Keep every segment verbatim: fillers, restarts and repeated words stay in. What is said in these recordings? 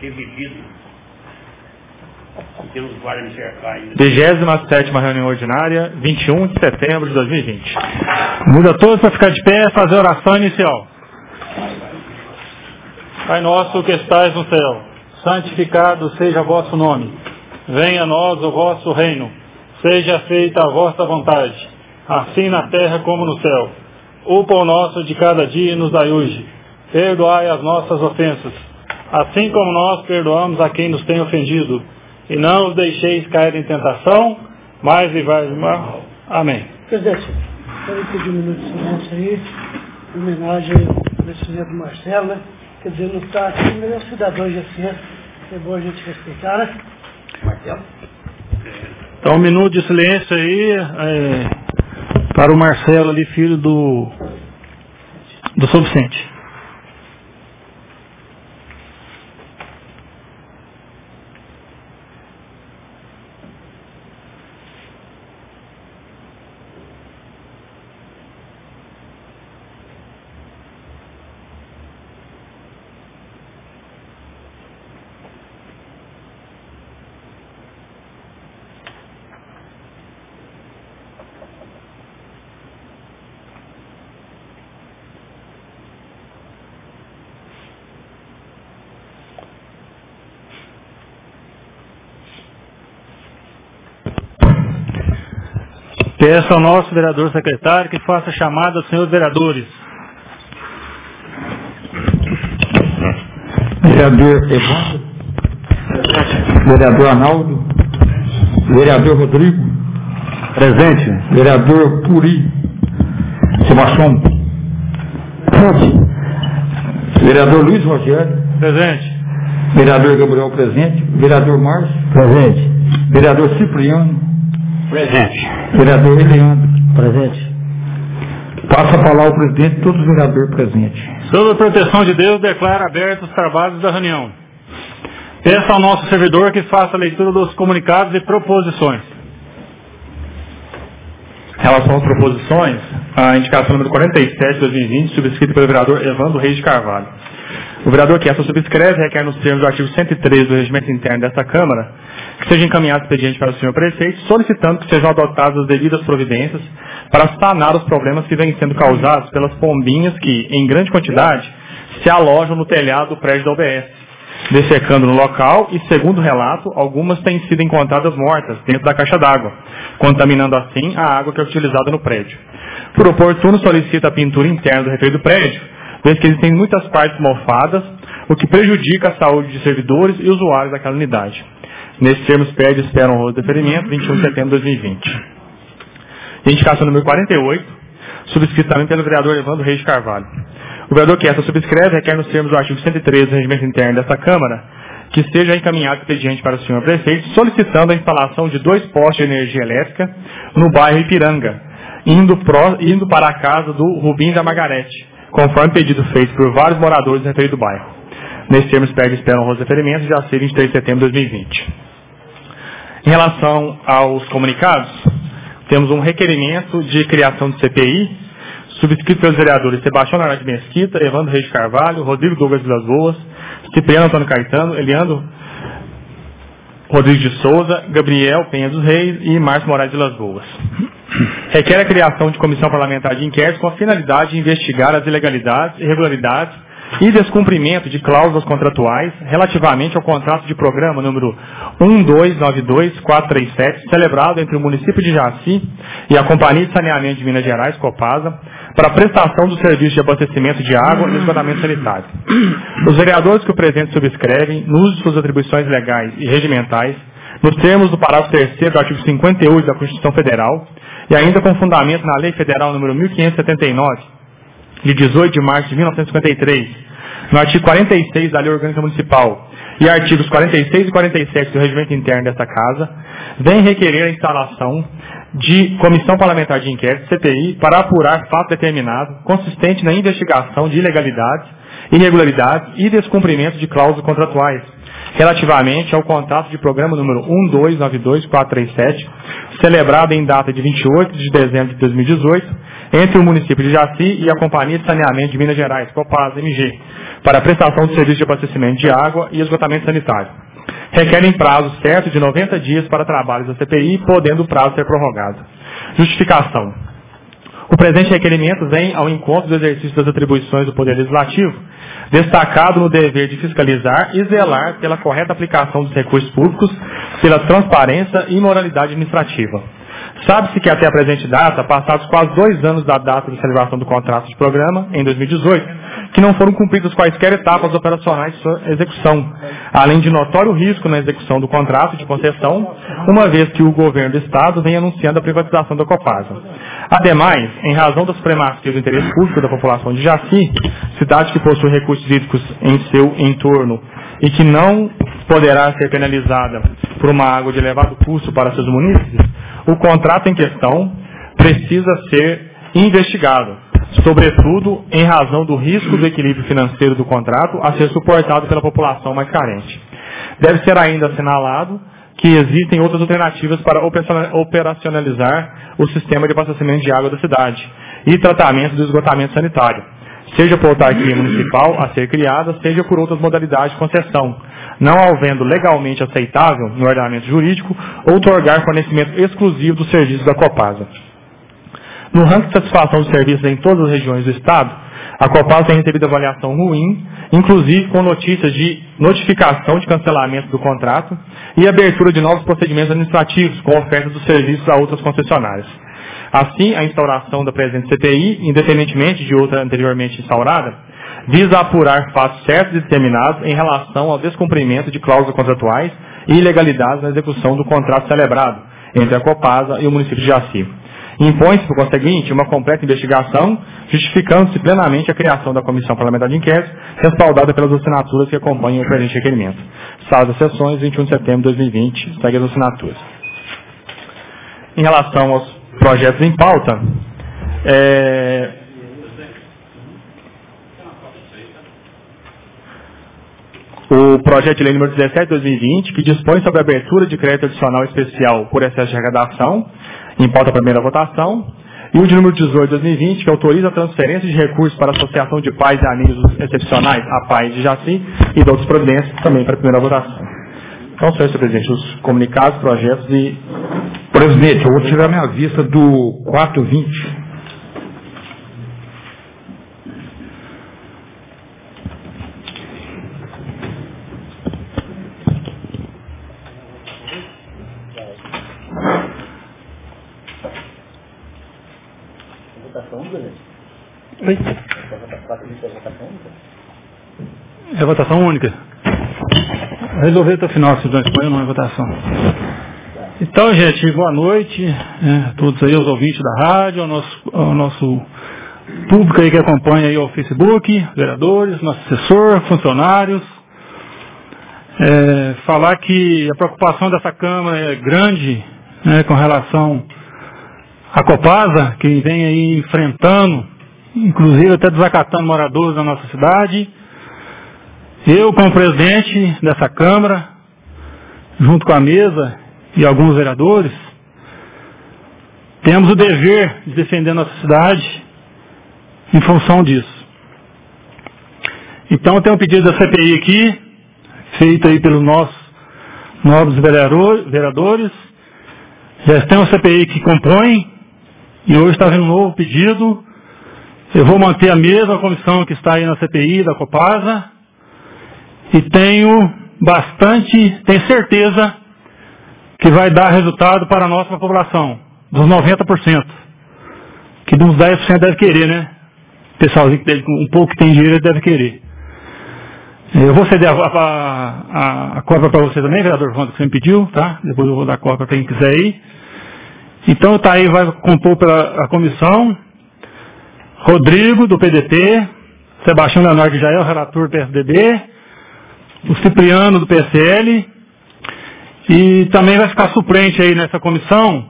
ter bebido. E Deus guarda me cercar ainda. vigésima sétima reunião ordinária, vinte e um de setembro de dois mil e vinte. Muda todos para ficar de pé, fazer a oração inicial. Pai nosso que estais no céu, santificado seja o vosso nome. Venha a nós o vosso reino. Seja feita a vossa vontade, assim na terra como no céu. O pão nosso de cada dia nos dai hoje. Perdoai as nossas ofensas, assim como nós perdoamos a quem nos tem ofendido. E não os deixeis cair em tentação, mas livrai do mal. Amém. Presidente, quero pedir um minuto de silêncio aí, em homenagem ao presidente Marcelo, né? Quer dizer, não está aqui, mas é um cidadão de ciência, é bom a gente respeitar, né? Marcelo. Então, um minuto de silêncio aí, é, para o Marcelo ali, filho do, do São Vicente. Peço ao nosso vereador secretário que faça a chamada aos senhores vereadores. Vereador Evandro, vereador Arnaldo, vereador Rodrigo, presente, vereador Puri, Sebastião, presente, vereador Luiz Rogério, presente, vereador Gabriel, presente, vereador Márcio, presente, vereador Cipriano, Presente. vereador Eliandro, presente. Passa a palavra ao presidente e todos os vereadores presentes. Sob a proteção de Deus, declaro abertos os trabalhos da reunião. Peço ao nosso servidor que faça a leitura dos comunicados e proposições. Em relação às proposições, a indicação número quarenta e sete de dois mil e vinte, subscrita pelo vereador Evandro Reis de Carvalho. O vereador que essa subscreve requer nos termos do artigo cento e três do regimento interno desta Câmara que seja encaminhado expediente para o senhor prefeito, solicitando que sejam adotadas as devidas providências para sanar os problemas que vêm sendo causados pelas pombinhas que, em grande quantidade, se alojam no telhado do prédio da U B S, dessecando no local e, segundo o relato, algumas têm sido encontradas mortas dentro da caixa d'água, contaminando assim a água que é utilizada no prédio. Por oportuno, solicita a pintura interna do refeito do prédio, vez que existem muitas partes mofadas, o que prejudica a saúde de servidores e usuários daquela unidade. Nesses termos, pede e espera um honroso deferimento, vinte e um de setembro de dois mil e vinte. Indicação número quarenta e oito, subscrita também pelo vereador Evandro Reis de Carvalho. O vereador que essa subscreve requer nos termos do artigo cento e três do regimento interno desta Câmara que seja encaminhado expediente para o senhor prefeito, solicitando a instalação de dois postes de energia elétrica no bairro Ipiranga, indo, pro, indo para a casa do Rubim da Margarete, conforme pedido feito por vários moradores do referido bairro. Nesses termos, pede e espera um honroso deferimento, já ser vinte e três de setembro de dois mil e vinte. Em relação aos comunicados, temos um requerimento de criação de C P I, subscrito pelos vereadores Sebastião Narante Mesquita, Evandro Reis de Carvalho, Rodrigo Douglas Vilas Boas, Cipriano Antônio Caetano, Eliandro Rodrigues de Souza, Gabriel Penha dos Reis e Márcio Moraes Vilas Boas. Requer a criação de comissão parlamentar de inquérito com a finalidade de investigar as ilegalidades, irregularidades e descumprimento de cláusulas contratuais relativamente ao contrato de programa número um dois nove dois quatro três sete, celebrado entre o município de Jaci e a Companhia de Saneamento de Minas Gerais, Copasa, para a prestação do serviço de abastecimento de água e esgotamento sanitário. Os vereadores que o presente subscrevem, no uso de suas atribuições legais e regimentais, nos termos do parágrafo terceiro do artigo cinquenta e oito da Constituição Federal, e ainda com fundamento na Lei Federal número mil quinhentos e setenta e nove, de dezoito de março de mil novecentos e cinquenta e três, no artigo quarenta e seis da Lei Orgânica Municipal e artigos quarenta e seis e quarenta e sete do Regimento Interno desta Casa, vem requerer a instalação de Comissão Parlamentar de Inquérito, C P I, para apurar fato determinado consistente na investigação de ilegalidades, irregularidades e descumprimento de cláusulas contratuais relativamente ao contrato de programa número um dois nove dois quatro três sete, celebrado em data de vinte e oito de dezembro de dois mil e dezoito, entre o município de Jaci e a Companhia de Saneamento de Minas Gerais, Copasa M G, para a prestação de serviço de abastecimento de água e esgotamento sanitário. Requerem prazo certo de noventa dias para trabalhos da C P I, podendo o prazo ser prorrogado. Justificação. O presente requerimento vem ao encontro do exercício das atribuições do Poder Legislativo, destacado no dever de fiscalizar e zelar pela correta aplicação dos recursos públicos, pela transparência e moralidade administrativa. Sabe-se que até a presente data, passados quase dois anos da data de celebração do contrato de programa, em dois mil e dezoito, que não foram cumpridas quaisquer etapas operacionais de sua execução, além de notório risco na execução do contrato de concessão, uma vez que o governo do Estado vem anunciando a privatização da Copasa. Ademais, em razão da supremacia do interesse público da população de Jaci, cidade que possui recursos hídricos em seu entorno e que não poderá ser penalizada por uma água de elevado custo para seus munícipes, o contrato em questão precisa ser investigado, sobretudo em razão do risco do equilíbrio financeiro do contrato a ser suportado pela população mais carente. Deve ser ainda assinalado que existem outras alternativas para operacionalizar o sistema de abastecimento de água da cidade e tratamento do esgotamento sanitário, seja por autarquia municipal a ser criada, seja por outras modalidades de concessão, não havendo legalmente aceitável no ordenamento jurídico outorgar fornecimento exclusivo dos serviços da Copasa. No ranking de satisfação dos serviços em todas as regiões do Estado, a Copasa tem recebido avaliação ruim, inclusive com notícias de notificação de cancelamento do contrato e abertura de novos procedimentos administrativos com oferta dos serviços a outras concessionárias. Assim, a instauração da presente C P I, independentemente de outra anteriormente instaurada, visa apurar fatos certos e determinados em relação ao descumprimento de cláusulas contratuais e ilegalidades na execução do contrato celebrado entre a Copasa e o município de Jaci. Impõe-se, por conseguinte, uma completa investigação, justificando-se plenamente a criação da Comissão Parlamentar de Inquérito, respaldada pelas assinaturas que acompanham o presente requerimento. Sala das sessões, vinte e um de setembro de dois mil e vinte, segue as assinaturas. Em relação aos projetos em pauta, é... o projeto de lei número dezessete de dois mil e vinte, que dispõe sobre a abertura de crédito adicional especial por excesso de arrecadação, em pauta a primeira votação, e o de número dezoito de dois mil e vinte, que autoriza a transferência de recursos para a Associação de Pais e Amigos Excepcionais, a P A I de Jaci, e de outras providências, também para a primeira votação. Então, senhor presidente, os comunicados, projetos e... Presidente, eu vou tirar minha vista do quatro vinte. Oi? É votação única. Resolver até o final, se não põe, não é votação. Então, gente, boa noite né, a todos aí, os ouvintes da rádio, ao nosso, ao nosso público aí que acompanha aí o Facebook, vereadores, nosso assessor, funcionários. É, falar que a preocupação dessa Câmara é grande né, com relação à Copasa, que vem aí enfrentando, inclusive até desacatando moradores da nossa cidade. Eu, como presidente dessa Câmara, junto com a mesa e alguns vereadores, temos o dever de defender nossa cidade em função disso. Então, tem um pedido da C P I aqui, feito aí pelos nossos nobres vereadores. Já tem uma C P I que compõe, e hoje está vindo um novo pedido. Eu vou manter a mesma comissão que está aí na C P I da Copasa, e tenho bastante, tenho certeza que vai dar resultado para a nossa população, dos noventa por cento, que de uns dez por cento deve querer, né? O pessoalzinho que tem, um pouco que tem dinheiro deve querer. Eu vou ceder a, a, a, a cópia para você também, vereador Wanda, que você me pediu, tá? Depois eu vou dar a cópia para quem quiser ir. Então, tá aí, vai compor pela a comissão, Rodrigo, do P D T, Sebastião Leonardo, que já é o relator do P S D B, o Cipriano, do P S L, e também vai ficar suplente aí nessa comissão,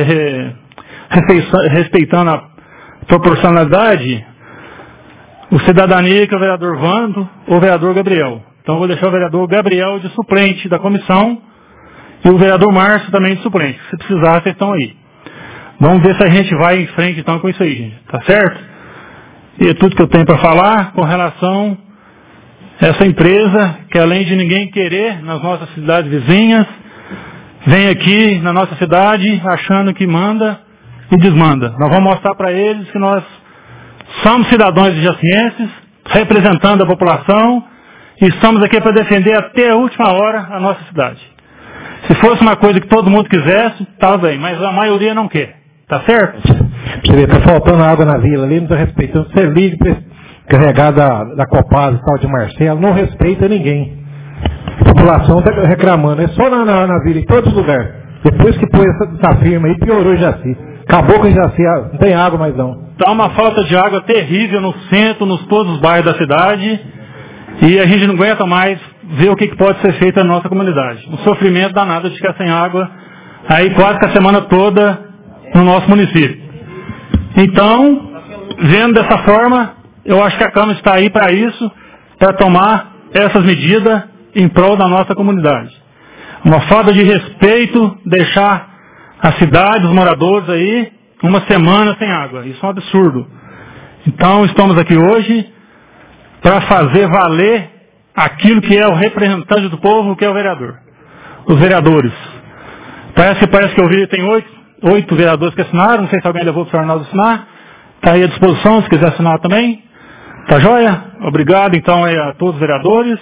respeitando a proporcionalidade, o Cidadania, que é o vereador Vando, ou o vereador Gabriel. Então eu vou deixar o vereador Gabriel de suplente da comissão e o vereador Márcio também de suplente. Se precisar, vocês estão aí. Vamos ver se a gente vai em frente então com isso aí, gente. Tá certo? E é tudo que eu tenho para falar com relação a essa empresa que, além de ninguém querer nas nossas cidades vizinhas, vem aqui na nossa cidade achando que manda e desmanda. Nós vamos mostrar para eles que nós somos cidadãos jacienses, representando a população, e estamos aqui para defender até a última hora a nossa cidade. Se fosse uma coisa que todo mundo quisesse, estava bem, mas a maioria não quer. Tá certo? Você vê, tá faltando água na vila ali, não está respeitando. Você liga para carregar da, da Copasa, tal de Marcelo, não respeita ninguém. A população está reclamando, é só na, na, na vila, em todos os lugares. Depois que pôs essa, essa firma aí, piorou o Jaci. Acabou com o Jaci, não tem água mais não. Está uma falta de água terrível no centro, nos todos os bairros da cidade, e a gente não aguenta mais ver o que, que pode ser feito na nossa comunidade. Um sofrimento danado de ficar sem água, aí quase que a semana toda no nosso município. Então, vendo dessa forma, eu acho que a Câmara está aí para isso, para tomar essas medidas em prol da nossa comunidade. Uma falta de respeito, deixar a cidade, os moradores aí, uma semana sem água. Isso é um absurdo. Então, estamos aqui hoje para fazer valer aquilo que é o representante do povo, que é o vereador. Os vereadores. Parece, parece que eu vi, tem oito, oito vereadores que assinaram, não sei se alguém levou para o senhor Arnaldo assinar. Está aí à disposição, se quiser assinar também. Tá joia? Obrigado, então, a todos os vereadores.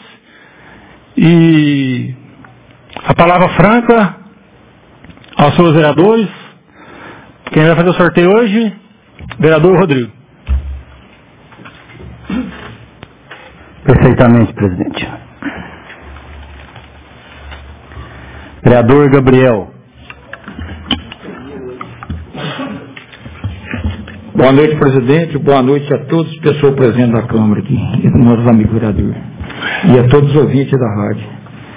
E a palavra franca aos seus vereadores. Quem vai fazer o sorteio hoje? Vereador Rodrigo. Perfeitamente, presidente. Vereador Gabriel. Boa noite, presidente. Boa noite a todas as pessoas presentes na Câmara aqui, e nossos amigos vereadores. E a todos os ouvintes da rádio.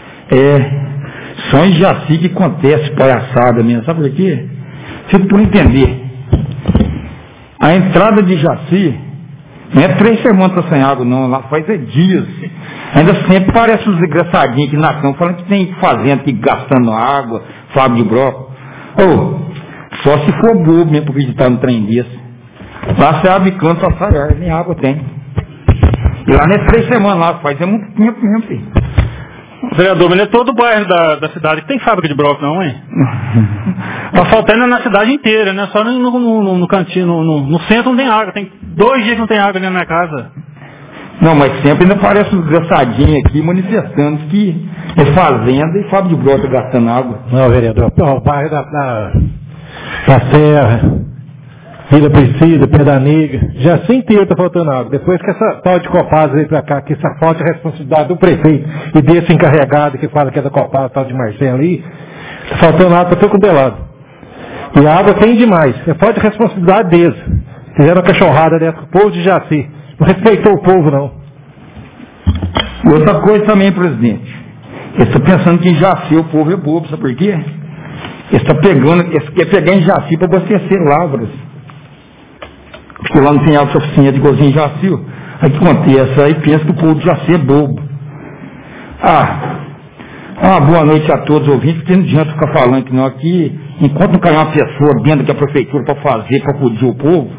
É, só em Jaci que acontece palhaçada mesmo. Sabe por quê? Fico por entender. A entrada de Jaci não é três semanas sem água, não. Lá faz é dias. Ainda sempre parece uns engraçadinhos aqui na Câmara, falando que tem fazenda aqui gastando água, Fábio de Broco. Ou, só se for bobo mesmo para acreditar no trem desse. Lá você abre canto a sair, nem água tem. E lá não é três semanas lá, faz é muito tempo mesmo, filho. Vereador, mas não é todo o bairro da, da cidade que tem fábrica de broco, não, hein? Tá faltando na cidade inteira, né? Só no, no, no, no cantinho, no, no, no centro não tem água. Tem dois dias que não tem água dentro da minha casa. Não, mas sempre ainda parece um desgraçadinho aqui manifestando que é fazenda e Fábio de Broco gastando água. Não, vereador, o bairro da, da, da Serra, Vila Precisa, Pedra Negra, já assim inteiro está faltando água. Depois que essa tal de Copasa veio para cá, que essa falta de responsabilidade do prefeito e desse encarregado que fala que é da Copasa, tal de Marcelo ali, está faltando água para todo quanto é lado. E a água tem demais. É falta de responsabilidade deles. Fizeram uma cachorrada dessa com o povo de Jaci. Não respeitou o povo, não. E outra coisa também, presidente. Eles estão pensando que em Jaci o povo é bobo, sabe por quê? Eles estão pegando, eles querem pegar em Jaci para abastecer Lavras. Porque lá não tem água suficiente igualzinho em Jaci. Aí o que acontece? Aí pensa que o povo de Jaci é bobo. Ah, uma boa noite a todos os ouvintes, porque não adianta ficar falando que não aqui, enquanto não cair uma pessoa dentro da prefeitura para fazer, para acudir o povo.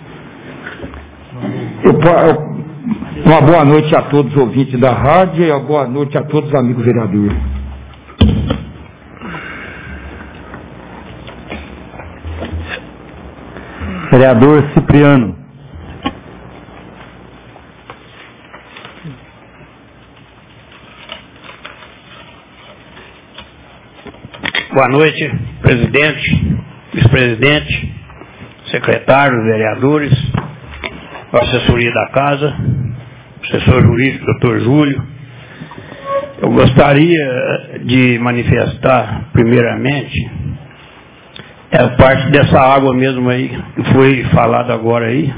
Eu, eu, uma boa noite a todos os ouvintes da rádio e uma boa noite a todos os amigos vereadores. Vereador Cipriano. Boa noite, presidente, vice-presidente, secretários, vereadores, assessoria da casa, assessor jurídico, doutor Júlio. Eu gostaria de manifestar, primeiramente, é parte dessa água mesmo aí, que foi falado agora aí,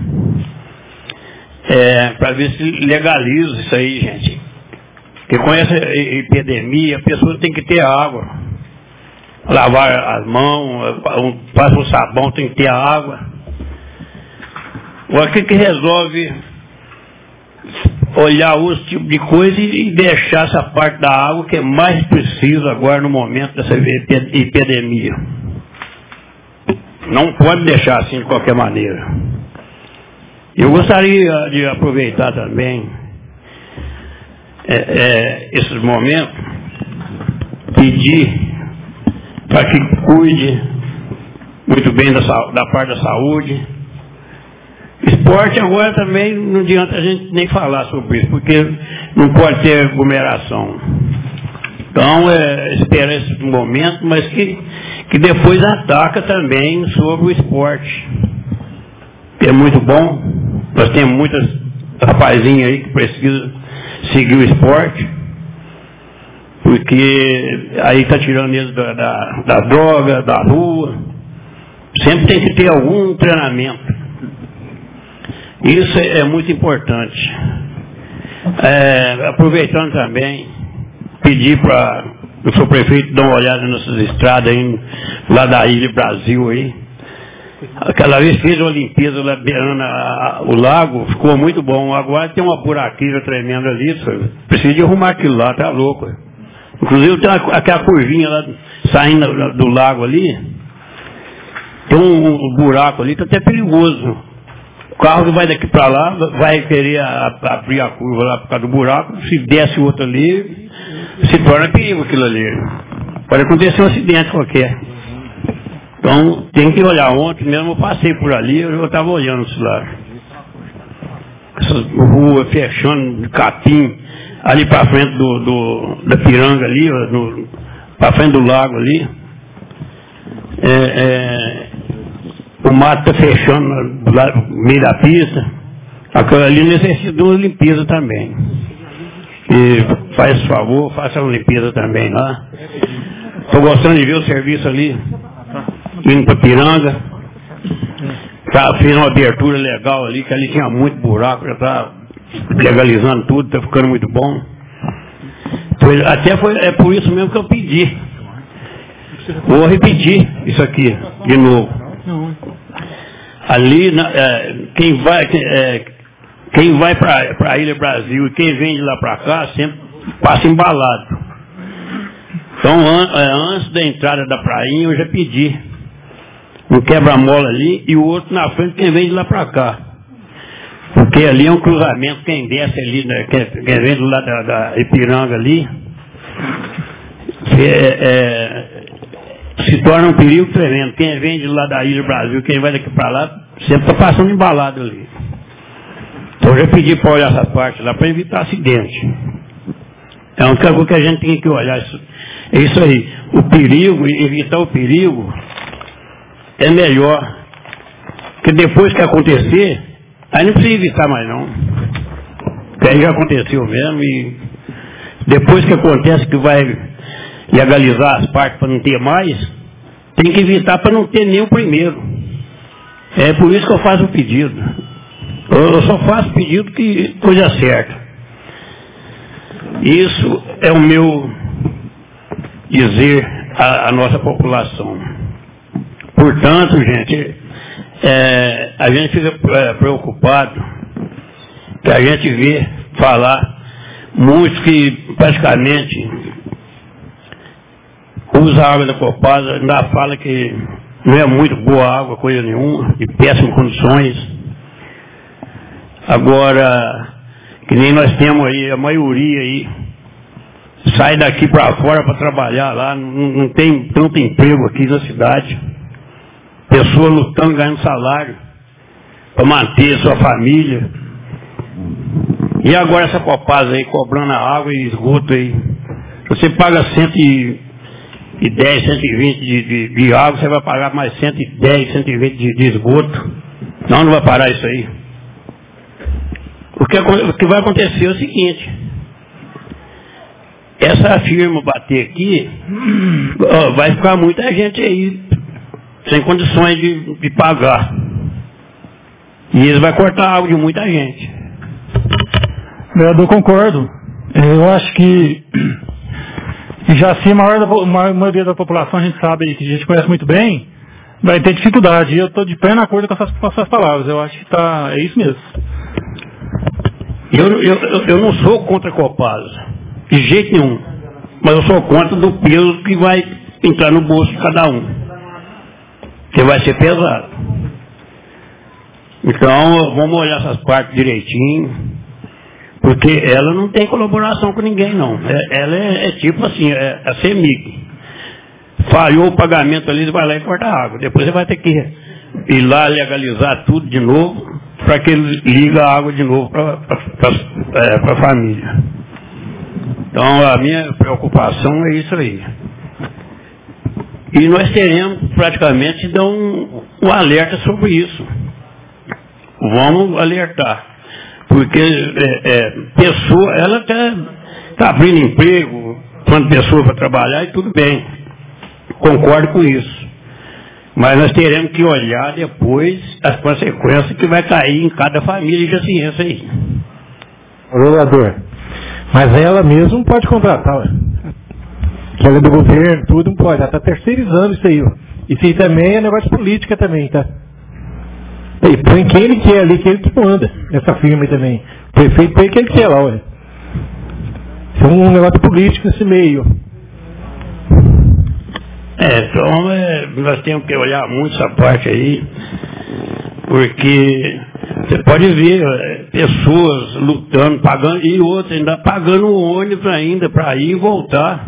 é, para ver se legaliza isso aí, gente. Porque com essa epidemia, a pessoa tem que ter água. Lavar as mãos, passa o sabão, tem que ter água. O que que resolve olhar outro tipo de coisa e deixar essa parte da água que é mais precisa agora no momento dessa epidemia. Não pode deixar assim de qualquer maneira. Eu gostaria de aproveitar também é, é, esses momentos, pedir para que cuide muito bem da, da parte da saúde. Esporte agora também não adianta a gente nem falar sobre isso, porque não pode ter aglomeração. Então, é, esperar esse momento, mas que, que depois ataca também sobre o esporte. Que é muito bom. Nós temos muitas rapazinhas aí que precisam seguir o esporte, porque aí está tirando eles da, da, da droga, da rua. Sempre tem que ter algum treinamento. Isso é muito importante. É, aproveitando também, pedir para o seu prefeito dar uma olhada nessas estradas aí, lá da Ilha Brasil aí. Aquela vez fez uma limpeza lá beirando a, a, o lago, ficou muito bom. Agora tem uma buraqueira tremenda ali, sabe? Precisa de arrumar aquilo lá, tá louco. Inclusive tem uma, aquela curvinha lá saindo do, do lago ali, tem um, um buraco ali, tá até perigoso. O carro que vai daqui para lá vai querer a, a, abrir a curva lá por causa do buraco, se desce o outro ali, se torna perigo aquilo ali. Pode acontecer um acidente qualquer. Então, tem que olhar. Ontem mesmo eu passei por ali, eu estava olhando isso lá. Essas ruas fechando de capim, ali para frente do, do, da piranga ali, para frente do lago ali. É, é, o mato está fechando no meio da pista. Aquilo ali necessita de uma limpeza também. E faz favor, faça uma limpeza também lá. Estou gostando de ver o serviço ali, indo para Piranga. Tá, fiz uma abertura legal ali, que ali tinha muito buraco, já está legalizando tudo, está ficando muito bom. Pois, até foi, é por isso mesmo que eu pedi. Vou repetir isso aqui, de novo. Ali, na, é, quem vai, é, quem vai para a Ilha Brasil e quem vem de lá para cá, sempre passa embalado. Então, an, é, antes da entrada da prainha, eu já pedi um quebra-mola ali e o outro na frente, quem vem de lá para cá. Porque ali é um cruzamento, quem desce ali, né, quem, quem vem do lado da, da Ipiranga ali, é, é, se torna um perigo tremendo. Quem vem de lá da Ilha Brasil, quem vai daqui para lá, sempre está passando embalado ali. Então eu já pedi para olhar essa parte lá para evitar acidente. É uma coisa que a gente tem que olhar. Isso, é isso aí. O perigo, evitar o perigo, é melhor. Porque depois que acontecer, aí não precisa evitar mais não. Porque aí já aconteceu mesmo e depois que acontece que vai legalizar as partes para não ter mais, tem que evitar para não ter nem o primeiro. É por isso que eu faço o pedido. Eu só faço pedido que coisa certa. Isso é o meu dizer à, à nossa população. Portanto, gente, é, a gente fica é, preocupado que a gente vê falar muitos que praticamente usa a água da Copasa, ainda fala que não é muito boa água, coisa nenhuma, de péssimas condições. Agora, que nem nós temos aí, a maioria aí, sai daqui para fora para trabalhar lá, não, não tem tanto emprego aqui na cidade. Pessoa lutando, ganhando salário, para manter sua família. E agora essa Copasa aí, cobrando a água e esgoto aí. Você paga cento e dez, cento e vinte de, de, de água, você vai pagar mais cento e dez, cento e vinte de, de esgoto. Não, não vai parar isso aí. O que, o que vai acontecer é o seguinte: essa firma bater aqui, ó, vai ficar muita gente aí sem condições de, de pagar. E eles vão cortar a água de muita gente. Vereador, concordo. Eu acho que já assim a maior da, a maioria da população, a gente sabe, que a gente conhece muito bem, vai ter dificuldade. E eu estou de pleno acordo com essas, com essas palavras. Eu acho que tá, é isso mesmo. Eu, eu, eu não sou contra a Copasa, de jeito nenhum, mas eu sou contra do peso que vai entrar no bolso de cada um, que vai ser pesado. Então, vamos olhar essas partes direitinho, porque ela não tem colaboração com ninguém, não. É, ela é, é tipo assim, é a CEMIG. Falhou o pagamento ali, você vai lá e corta a água. Depois você vai ter que ir lá legalizar tudo de novo, para que ele liga a água de novo para é, a família. Então, a minha preocupação é isso aí. E nós teremos praticamente dar um, um alerta sobre isso. Vamos alertar. Porque é, é, pessoa, ela está tá abrindo emprego, quando pessoa para trabalhar e tudo bem. Concordo com isso. Mas nós teremos que olhar depois as consequências que vai cair em cada família de Jaciense aí. Vereador, mas ela mesmo não pode contratar, ué. Que ela é do governo, tudo não pode. Ela está terceirizando isso aí, ó. Isso aí também é negócio de política também, tá? E põe quem ele quer ali, que ele que manda nessa firma aí também. O prefeito põe quem ele quer lá, ué. Isso é um negócio político nesse meio. É, então é, nós temos que olhar muito essa parte aí, porque você pode ver é, pessoas lutando, pagando, e outras ainda pagando o ônibus ainda para ir e voltar.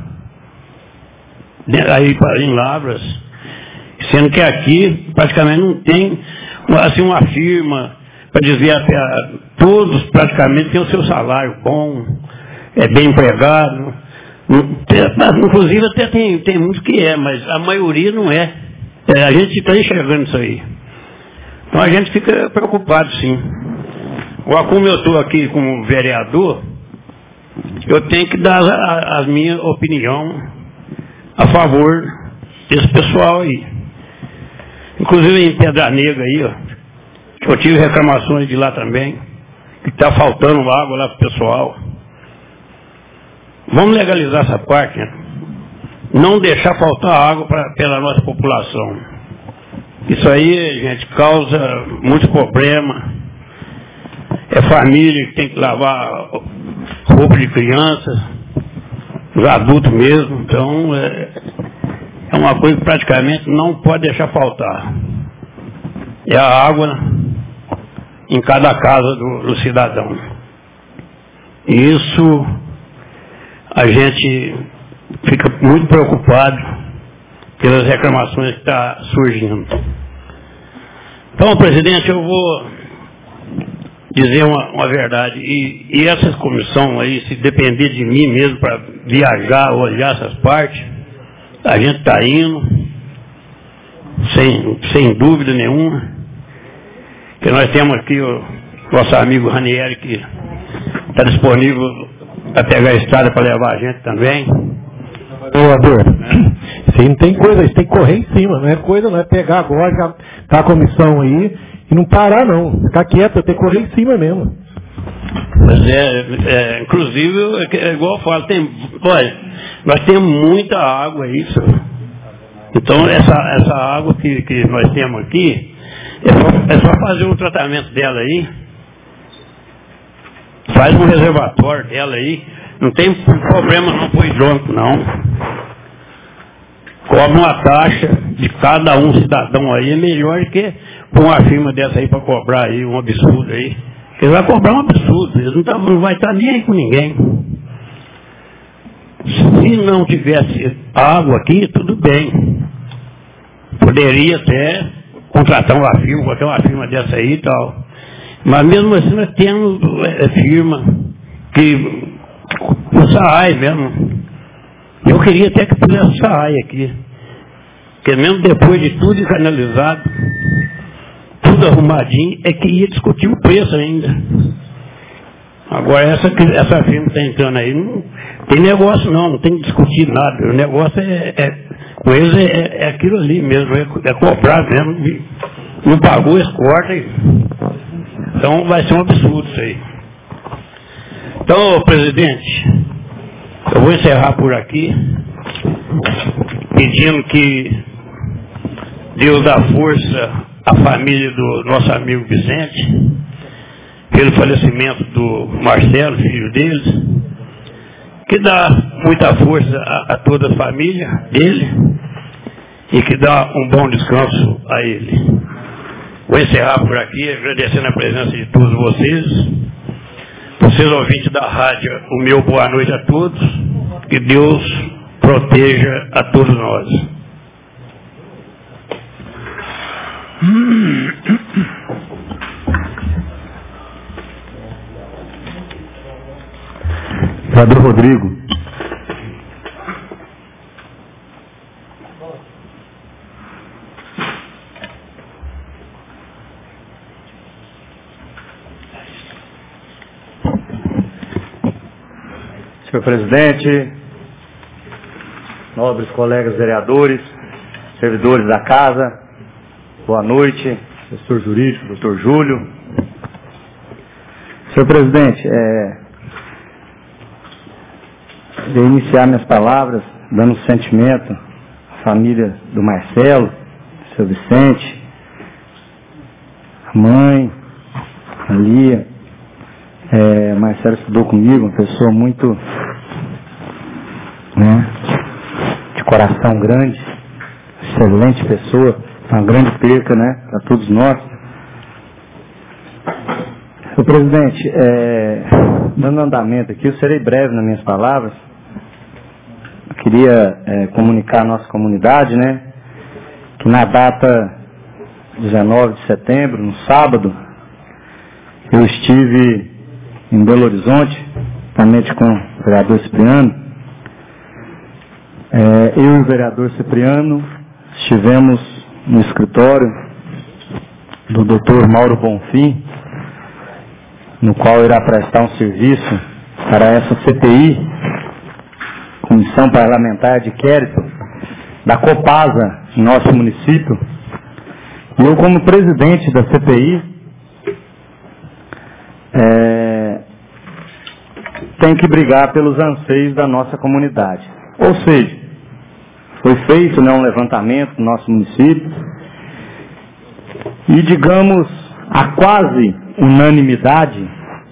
Aí em Lavras, sendo que aqui praticamente não tem assim, uma firma para dizer até todos praticamente têm o seu salário bom, é bem empregado. Inclusive até tem, tem muitos que é, mas a maioria não é. é a gente está enxergando isso aí. Então a gente fica preocupado sim. Agora, como eu estou aqui como vereador, eu tenho que dar a, a minha opinião a favor desse pessoal aí. Inclusive em Pedra Negra aí, ó, eu tive reclamações de lá também, que está faltando água lá para o pessoal. Vamos legalizar essa parte, né? Não deixar faltar água pra, pela nossa população. Isso aí, gente, causa muito problema. É família que tem que lavar roupa de criança, os adultos mesmo. Então, é, é uma coisa que praticamente não pode deixar faltar. É a água em cada casa do, do cidadão. Isso a gente fica muito preocupado pelas reclamações que estão surgindo. Então, presidente, eu vou dizer uma, uma verdade. E, e essas comissões aí, se depender de mim mesmo para viajar, olhar essas partes, a gente está indo, sem, sem dúvida nenhuma. Que nós temos aqui o nosso amigo Ranieri, que está disponível para pegar a estrada para levar a gente também. Vereador, isso não tem coisa, isso tem que correr em cima, não é coisa, não é pegar agora, já tá a comissão aí e não parar não, ficar quieto, tem que correr em cima mesmo. Mas é, é inclusive, é igual eu falo, tem, olha, nós temos muita água aí, senhor. Então essa, essa água que, que nós temos aqui, é só, é só fazer um tratamento dela aí. Faz um reservatório dela aí. Não tem problema não para o hidrômetro, não. Cobra uma taxa de cada um cidadão aí. É melhor que pôr uma firma dessa aí para cobrar aí um absurdo aí. Ele vai cobrar um absurdo. Ele não, tá, não vai estar nem aí com ninguém. Se não tivesse água aqui, tudo bem. Poderia até contratar uma firma, botar uma firma dessa aí e tal. Mas mesmo assim nós temos é, firma que o Saai mesmo. Eu queria até que pudesse o Saai aqui. Porque mesmo depois de tudo canalizado, tudo arrumadinho, é que ia discutir o preço ainda. Agora essa, essa firma que está entrando aí, não tem negócio não, não tem que discutir nada. O negócio é, é com eles é, é aquilo ali mesmo, é, é cobrar mesmo. Não pagou, eles cortam e... Então vai ser um absurdo isso aí. Então, presidente, eu vou encerrar por aqui, pedindo que Deus dá força à família do nosso amigo Vicente, pelo falecimento do Marcelo, filho deles, que dá muita força a, a toda a família dele e que dá um bom descanso a ele. Vou encerrar por aqui, agradecendo a presença de todos vocês. Vocês ouvintes da rádio, o meu boa noite a todos. Que Deus proteja a todos nós. Vereador Rodrigo. Senhor presidente, nobres colegas vereadores, servidores da casa, boa noite, assessor jurídico, doutor Júlio. Senhor presidente, é, de iniciar minhas palavras dando um sentimento à família do Marcelo, do seu Vicente, a mãe, a Lia. É, Marcelo estudou comigo, uma pessoa muito, né, de coração grande, excelente pessoa, uma grande perca, né, para todos nós. Senhor presidente, é, dando andamento aqui, eu serei breve nas minhas palavras. Eu queria é, comunicar à nossa comunidade, né, que na data dezenove de setembro, no sábado, eu estive em Belo Horizonte, juntamente com o vereador Cipriano. É, eu e o vereador Cipriano estivemos no escritório do doutor Mauro Bonfim, no qual irá prestar um serviço para essa C P I, Comissão Parlamentar de Inquérito, da Copasa, em nosso município. E eu, como presidente da C P I, É, tem que brigar pelos anseios da nossa comunidade. Ou seja, foi feito, né, um levantamento no nosso município e, digamos, a quase unanimidade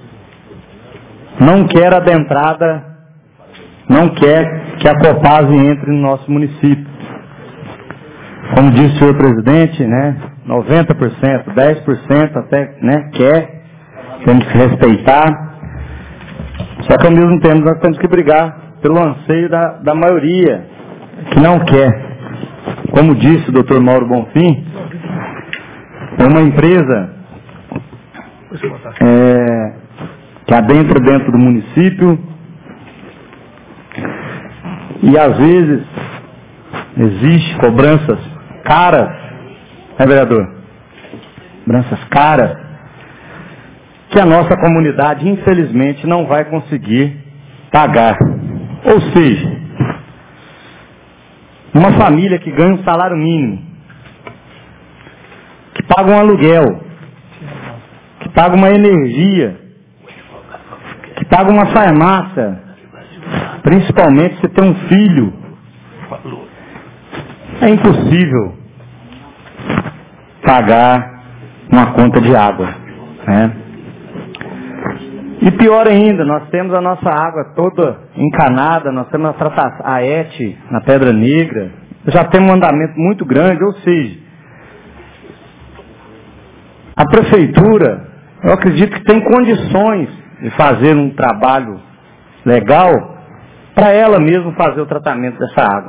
não quer adentrada, não quer que a Copasa entre no nosso município. Como disse o senhor presidente, né, noventa por cento, dez por cento até, né, quer. Temos que respeitar, só que ao mesmo tempo nós temos que brigar pelo anseio da, da maioria, que não quer. Como disse o doutor Mauro Bonfim, é uma empresa é, que adentra dentro do município e às vezes existe cobranças caras, né, vereador? Cobranças caras, que a nossa comunidade, infelizmente, não vai conseguir pagar. Ou seja, uma família que ganha um salário mínimo, que paga um aluguel, que paga uma energia, que paga uma farmácia, principalmente se tem um filho, é impossível pagar uma conta de água, né? E pior ainda, nós temos a nossa água toda encanada, nós temos a, trata- a E T na Pedra Negra, já tem um andamento muito grande, ou seja, a prefeitura, eu acredito que tem condições de fazer um trabalho legal para ela mesma fazer o tratamento dessa água.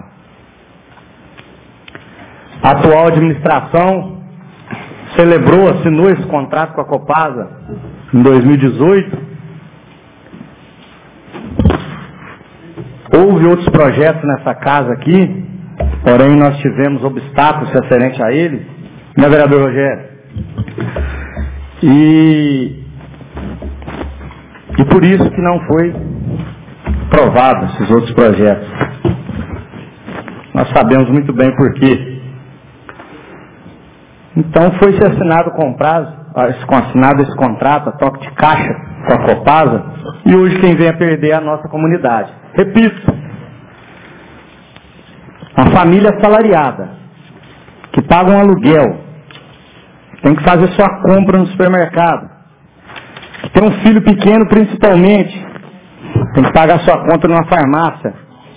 A atual administração celebrou, assinou esse contrato com a Copasa em dois mil e dezoito. Houve outros projetos nessa casa aqui, porém nós tivemos obstáculos referentes a ele, né, vereador Rogério? E, e por isso que não foi aprovado esses outros projetos. Nós sabemos muito bem por quê. Então foi-se assinado com prazo, assinado esse contrato, a toque de caixa com a Copasa, e hoje quem vem a perder é a nossa comunidade. Repito, uma família assalariada, que paga um aluguel, tem que fazer sua compra no supermercado, que tem um filho pequeno principalmente, tem que pagar sua conta numa farmácia.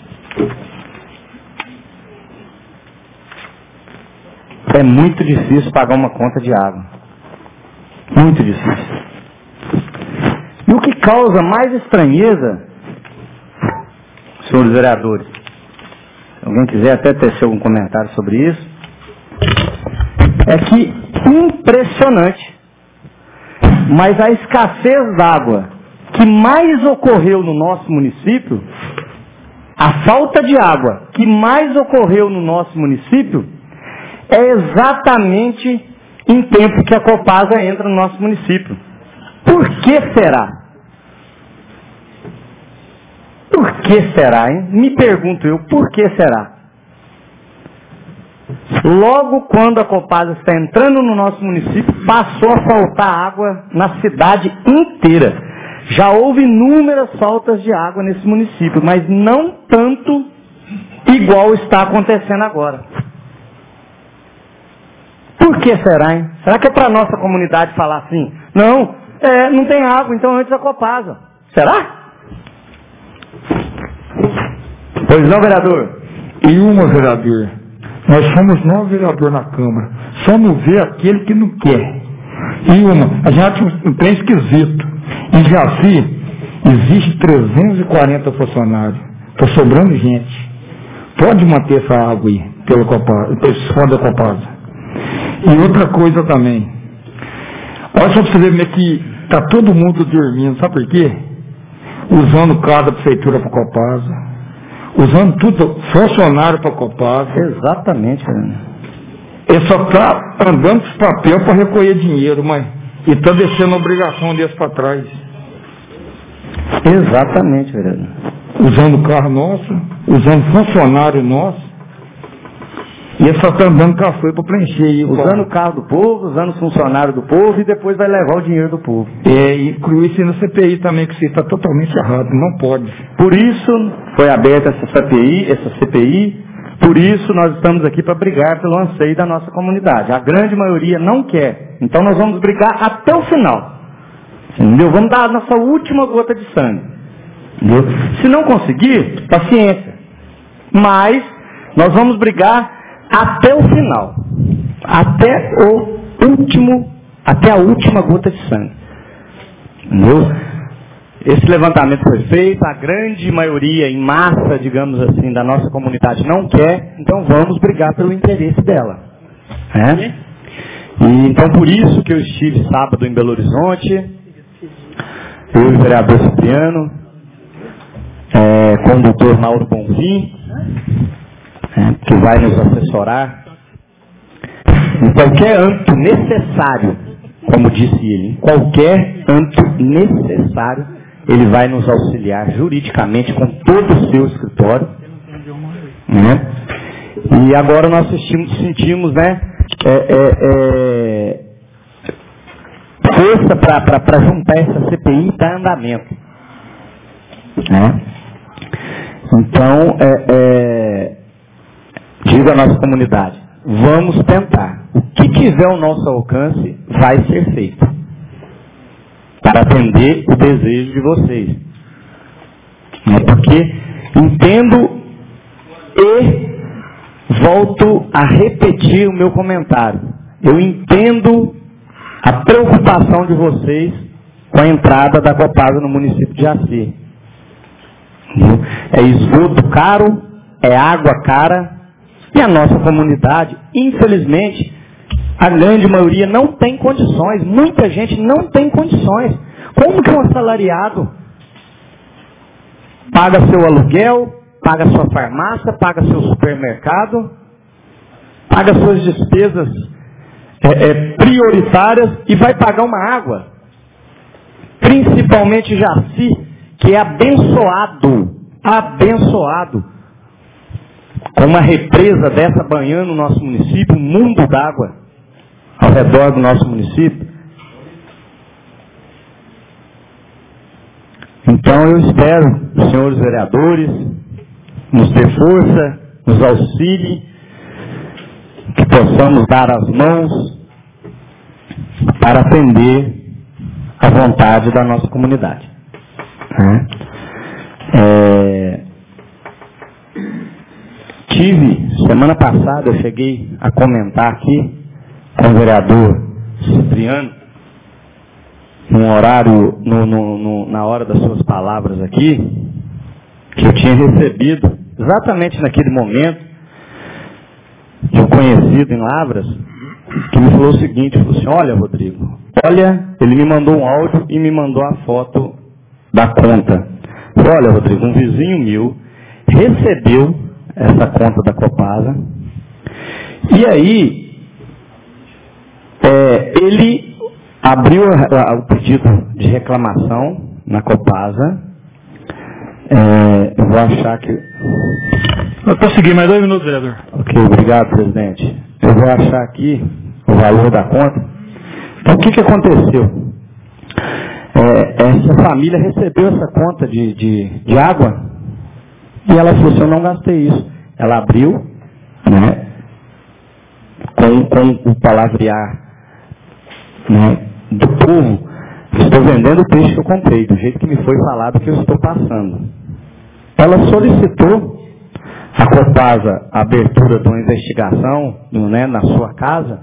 É muito difícil pagar uma conta de água. Muito difícil. E o que causa mais estranheza, senhores vereadores, se alguém quiser até tecer algum comentário sobre isso, é que, impressionante, mas a escassez d'água que mais ocorreu no nosso município, a falta de água que mais ocorreu no nosso município, é exatamente em tempo que a Copasa entra no nosso município. Por que será? Por que será, hein? Me pergunto eu, por que será? Logo quando a Copasa está entrando no nosso município, passou a faltar água na cidade inteira. Já houve inúmeras faltas de água nesse município, mas não tanto igual está acontecendo agora. Por que será, hein? Será que é para a nossa comunidade falar assim? Não, é, não tem água, então antes da Copasa. Será? Pois não, vereador? E uma, vereador, nós somos nove vereadores na Câmara. Só não vê aquele que não quer. E uma, a gente acha um trem esquisito. Em Jaci, existe trezentos e quarenta funcionários. Está sobrando gente. Pode manter essa água aí, pelo Copasa, pelo fundo da Copasa. E outra coisa também. Olha só para você ver como é que está todo mundo dormindo. Sabe por quê? Usando o carro da prefeitura para a Copasa. Usando tudo, funcionário para a Copasa. Exatamente, Fernando. Ele só está andando com papel para recolher dinheiro, mas e está deixando a obrigação deles para trás. Exatamente, vereador. Usando o carro nosso, usando funcionário nosso. E ele só está andando café para preencher. Aí, usando o carro do povo, usando os funcionários do povo e depois vai levar o dinheiro do povo. É, e incluir isso na C P I também, que isso está totalmente errado, não pode. Por isso foi aberta essa C P I, essa C P I, por isso nós estamos aqui para brigar pelo anseio da nossa comunidade. A grande maioria não quer, então nós vamos brigar até o final. Entendeu? Vamos dar a nossa última gota de sangue. Entendeu? Se não conseguir, paciência. Mas nós vamos brigar até o final, até o último, até a última gota de sangue. Entendeu? Esse levantamento foi feito, a grande maioria, em massa, digamos assim, da nossa comunidade não quer, então vamos brigar pelo interesse dela. É? E, então por isso que eu estive sábado em Belo Horizonte, eu e o vereador Cipriano, é, com o doutor Mauro Bonfim, que vai nos assessorar em qualquer âmbito necessário, como disse ele, em qualquer âmbito necessário, ele vai nos auxiliar juridicamente com todo o seu escritório. Né? E agora nós sentimos, sentimos né, é, é, é, força para juntar essa C P I para andamento. Né? Então, é, é, diga à nossa comunidade, vamos tentar. O que tiver ao nosso alcance vai ser feito. Para atender o desejo de vocês. É porque entendo e volto a repetir o meu comentário. Eu entendo a preocupação de vocês com a entrada da Copasa no município de Jaci. É esgoto caro, é água cara. E a nossa comunidade, infelizmente, a grande maioria não tem condições. Muita gente não tem condições. Como que um assalariado paga seu aluguel, paga sua farmácia, paga seu supermercado, paga suas despesas é, é, prioritárias e vai pagar uma água? Principalmente Jaci, que é abençoado, abençoado. Com uma represa dessa banhando o nosso município, um mundo d'água ao redor do nosso município. Então eu espero, os senhores vereadores, nos dê força, nos auxiliem, que possamos dar as mãos para atender à vontade da nossa comunidade. Né? É, tive, semana passada, eu cheguei a comentar aqui com o vereador Cipriano, num horário, no, no, no, na hora das suas palavras aqui, que eu tinha recebido, exatamente naquele momento, de um conhecido em Lavras, que me falou o seguinte, falou assim, olha, Rodrigo, olha, ele me mandou um áudio e me mandou a foto da conta. Falei, olha, Rodrigo, um vizinho meu recebeu essa conta da Copasa, e aí, é, ele abriu a, a, o pedido de reclamação na Copasa. É, eu vou achar que... Vou conseguir mais dois minutos, vereador. Ok, obrigado, presidente. Eu vou achar aqui o valor da conta. Então, o que, que aconteceu? É, essa família recebeu essa conta de, de, de água e ela falou assim, eu não gastei isso. Ela abriu, né, com, com o palavrear, né, do povo. Estou vendendo o peixe que eu comprei, do jeito que me foi falado que eu estou passando. Ela solicitou a Copasa a abertura de uma investigação, né, na sua casa,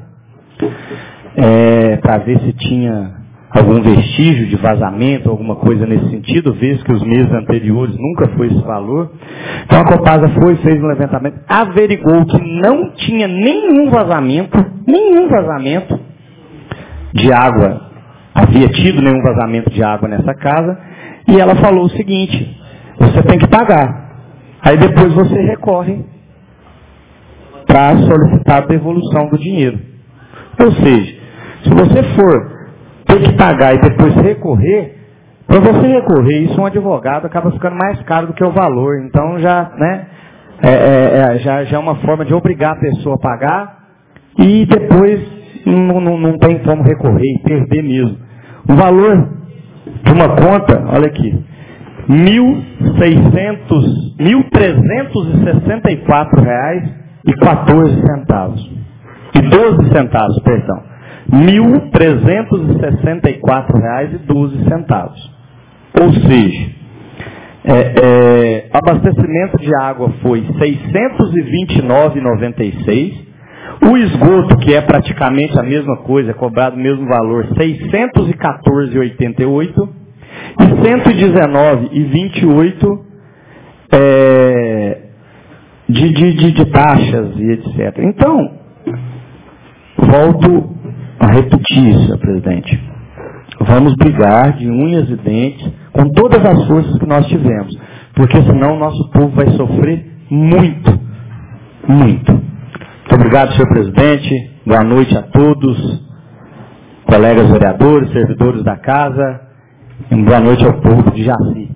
é, para ver se tinha algum vestígio de vazamento, alguma coisa nesse sentido, visto que os meses anteriores nunca foi esse valor. Então a Copasa foi, fez um levantamento, averigou que não tinha nenhum vazamento, nenhum vazamento de água, havia tido nenhum vazamento de água nessa casa, e ela falou o seguinte, você tem que pagar. Aí depois você recorre para solicitar a devolução do dinheiro. Ou seja, se você for ter que pagar e depois recorrer, para você recorrer, isso um advogado acaba ficando mais caro do que o valor. Então já, né, é, é, é, já, já é uma forma de obrigar a pessoa a pagar e depois não, não, não tem como recorrer e perder mesmo. O valor de uma conta, olha aqui, mil seiscentos, mil trezentos e sessenta e quatro reais e quatorze centavos. E doze centavos, perdão. mil trezentos e sessenta e quatro reais e doze centavos. Ou seja, é, é, abastecimento de água foi seiscentos e vinte e nove reais e noventa e seis centavos. O esgoto, que é praticamente a mesma coisa, é cobrado o mesmo valor, seiscentos e quatorze reais e oitenta e oito centavos. E cento e dezenove reais e vinte e oito centavos é, de, de, de, de taxas e etcétera. Então, volto a repetir, senhor presidente. Vamos brigar de unhas e dentes com todas as forças que nós tivemos, porque senão o nosso povo vai sofrer muito, muito. Muito obrigado, senhor presidente. Boa noite a todos, colegas vereadores, servidores da casa. E boa noite ao povo de Jaci.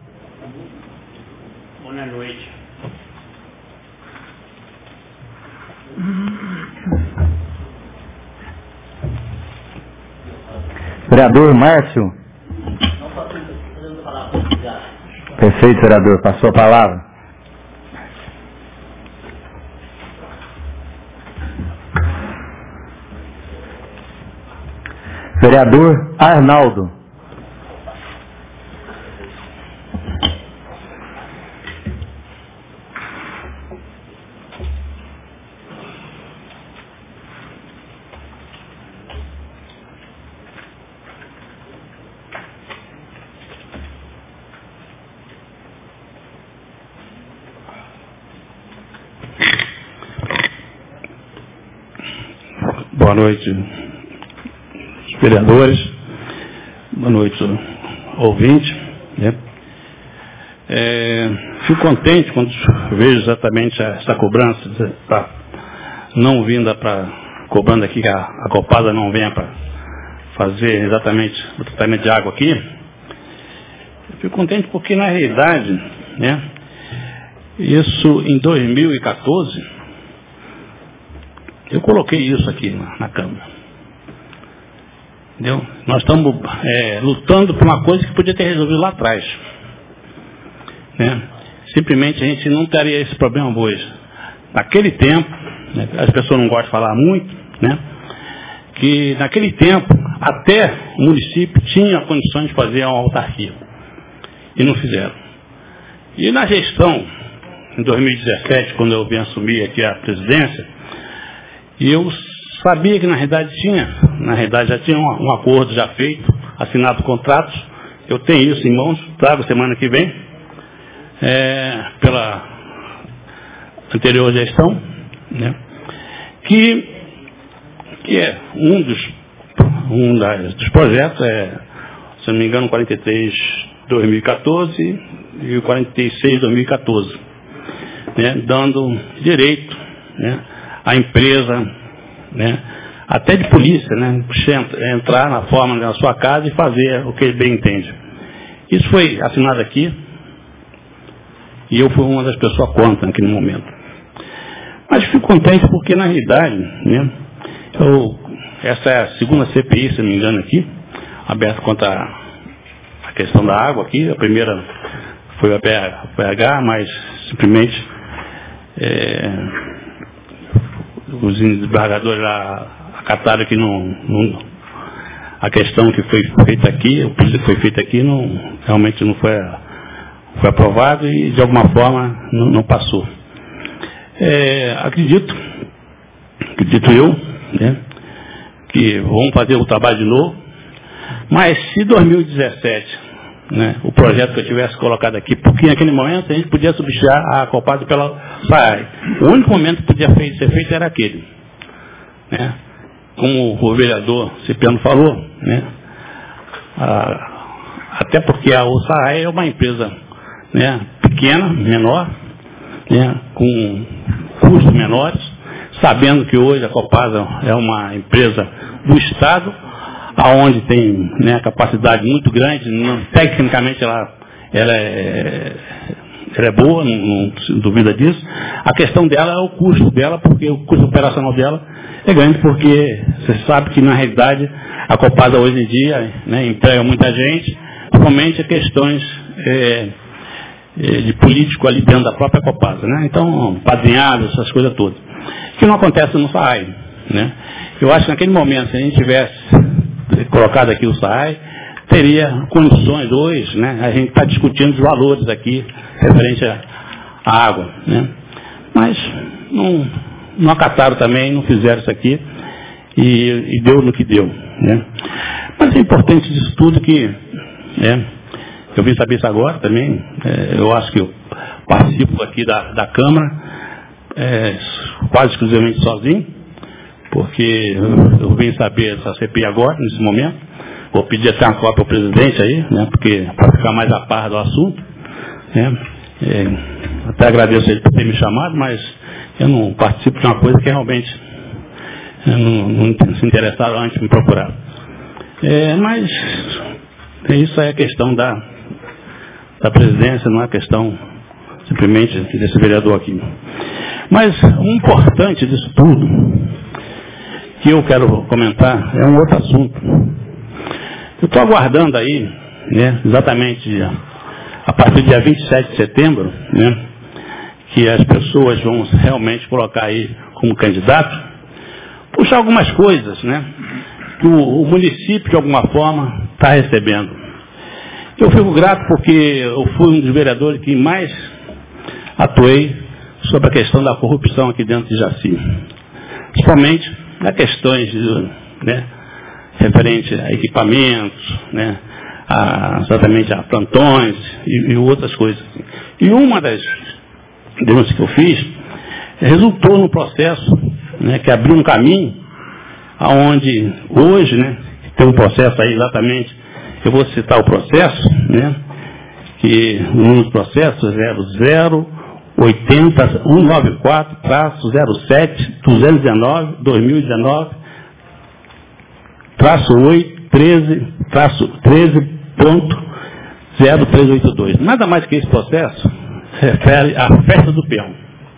Boa noite. Vereador Márcio. Perfeito, vereador. Passou a palavra. Vereador Arnaldo. Boa noite, vereadores. Boa noite, ouvinte. Né? É, fico contente quando vejo exatamente essa cobrança, tá, não vinda para, cobrando aqui que a, a Copasa não venha para fazer exatamente o tratamento de água aqui. Eu fico contente porque, na realidade, né, isso em dois mil e quatorze, eu coloquei isso aqui na, na Câmara. Entendeu? Nós estamos é, lutando por uma coisa que podia ter resolvido lá atrás. Né? Simplesmente a gente não teria esse problema hoje. Naquele tempo, né, as pessoas não gostam de falar muito, né, que naquele tempo até o município tinha condições de fazer uma autarquia. E não fizeram. E na gestão, em dois mil e dezessete, quando eu vim assumir aqui a presidência, eu sabia que na realidade tinha, na realidade já tinha um, um acordo já feito, assinado contratos. Eu tenho isso em mãos, trago semana que vem, é, pela anterior gestão, né, que, que é um dos, um das, dos projetos, é, se não me engano, quarenta e três dois mil e quatorze e o quarenta e seis dois mil e quatorze, né, dando direito, né, à empresa, né, até de polícia, né, entrar na forma da sua casa e fazer o que ele bem entende. Isso foi assinado aqui e eu fui uma das pessoas contra naquele momento. Mas fico contente porque, na realidade, né, eu, essa é a segunda C P I, se não me engano, aqui, aberta contra a questão da água aqui. A primeira foi a P H, mas simplesmente é, os desembargadores lá acataram que não, não, a questão que foi feita aqui, o pedido que foi feito aqui, não, realmente não foi, foi aprovado e, de alguma forma, não, não passou. É, acredito, acredito eu, né, que vamos fazer o trabalho de novo, mas se dois mil e dezessete, né, o projeto que eu tivesse colocado aqui, porque naquele momento a gente podia substituir a Copasa pela S A A I. O único momento que podia ser feito era aquele. Né? Como o vereador Cipriano falou, né, a, até porque a S A A I é uma empresa, né, pequena, menor, né, com custos menores, sabendo que hoje a Copasa é uma empresa do Estado, aonde tem, né, capacidade muito grande, não, tecnicamente ela, ela, é, ela é boa, não, não se duvida disso. A questão dela é o custo dela, porque o custo operacional dela é grande, porque você sabe que na realidade a Copasa hoje em dia, né, emprega muita gente, principalmente questões é, de político ali dentro da própria Copasa, né? Então, padrinhados, essas coisas todas. Que não acontece no S A A I, né? Eu acho que naquele momento, se a gente tivesse colocado aqui o S A A I, teria condições hoje, né? A gente está discutindo os valores aqui, referente à água, né? Mas não, não acataram também, não fizeram isso aqui, e, e deu no que deu, né? Mas é importante disso tudo que, né, eu vim saber isso agora também, é, eu acho que eu participo aqui da, da Câmara, é, quase exclusivamente sozinho, porque eu, eu vim saber essa C P I agora, nesse momento. Vou pedir até uma cópia ao presidente aí, né, porque para ficar mais a par do assunto, né, é, até agradeço ele por ter me chamado, mas eu não participo de uma coisa que realmente eu não, não se interessaram antes de me procurar. É, mas isso aí é questão da da presidência, não é questão simplesmente desse vereador aqui. Mas o importante disso tudo, que eu quero comentar, é um outro assunto. Eu estou aguardando aí, né, exatamente a partir do dia vinte e sete de setembro, né, que as pessoas vão realmente colocar aí como candidato, puxar algumas coisas, né, que o, o município, de alguma forma, está recebendo. Eu fico grato porque eu fui um dos vereadores que mais atuei sobre a questão da corrupção aqui dentro de Jaci. Principalmente nas questões, né, referente a equipamentos, né, a, exatamente a plantões e, e outras coisas. E uma das denúncias que eu fiz resultou no processo, né, que abriu um caminho aonde hoje, né, tem um processo aí exatamente. Eu vou citar o processo, né, que o número do processo é zero zero oito zero um nove quatro zero sete duzentos e dezenove dois mil e dezenove oito treze ponto zero três oito dois. Nada mais que esse processo refere à festa do peão.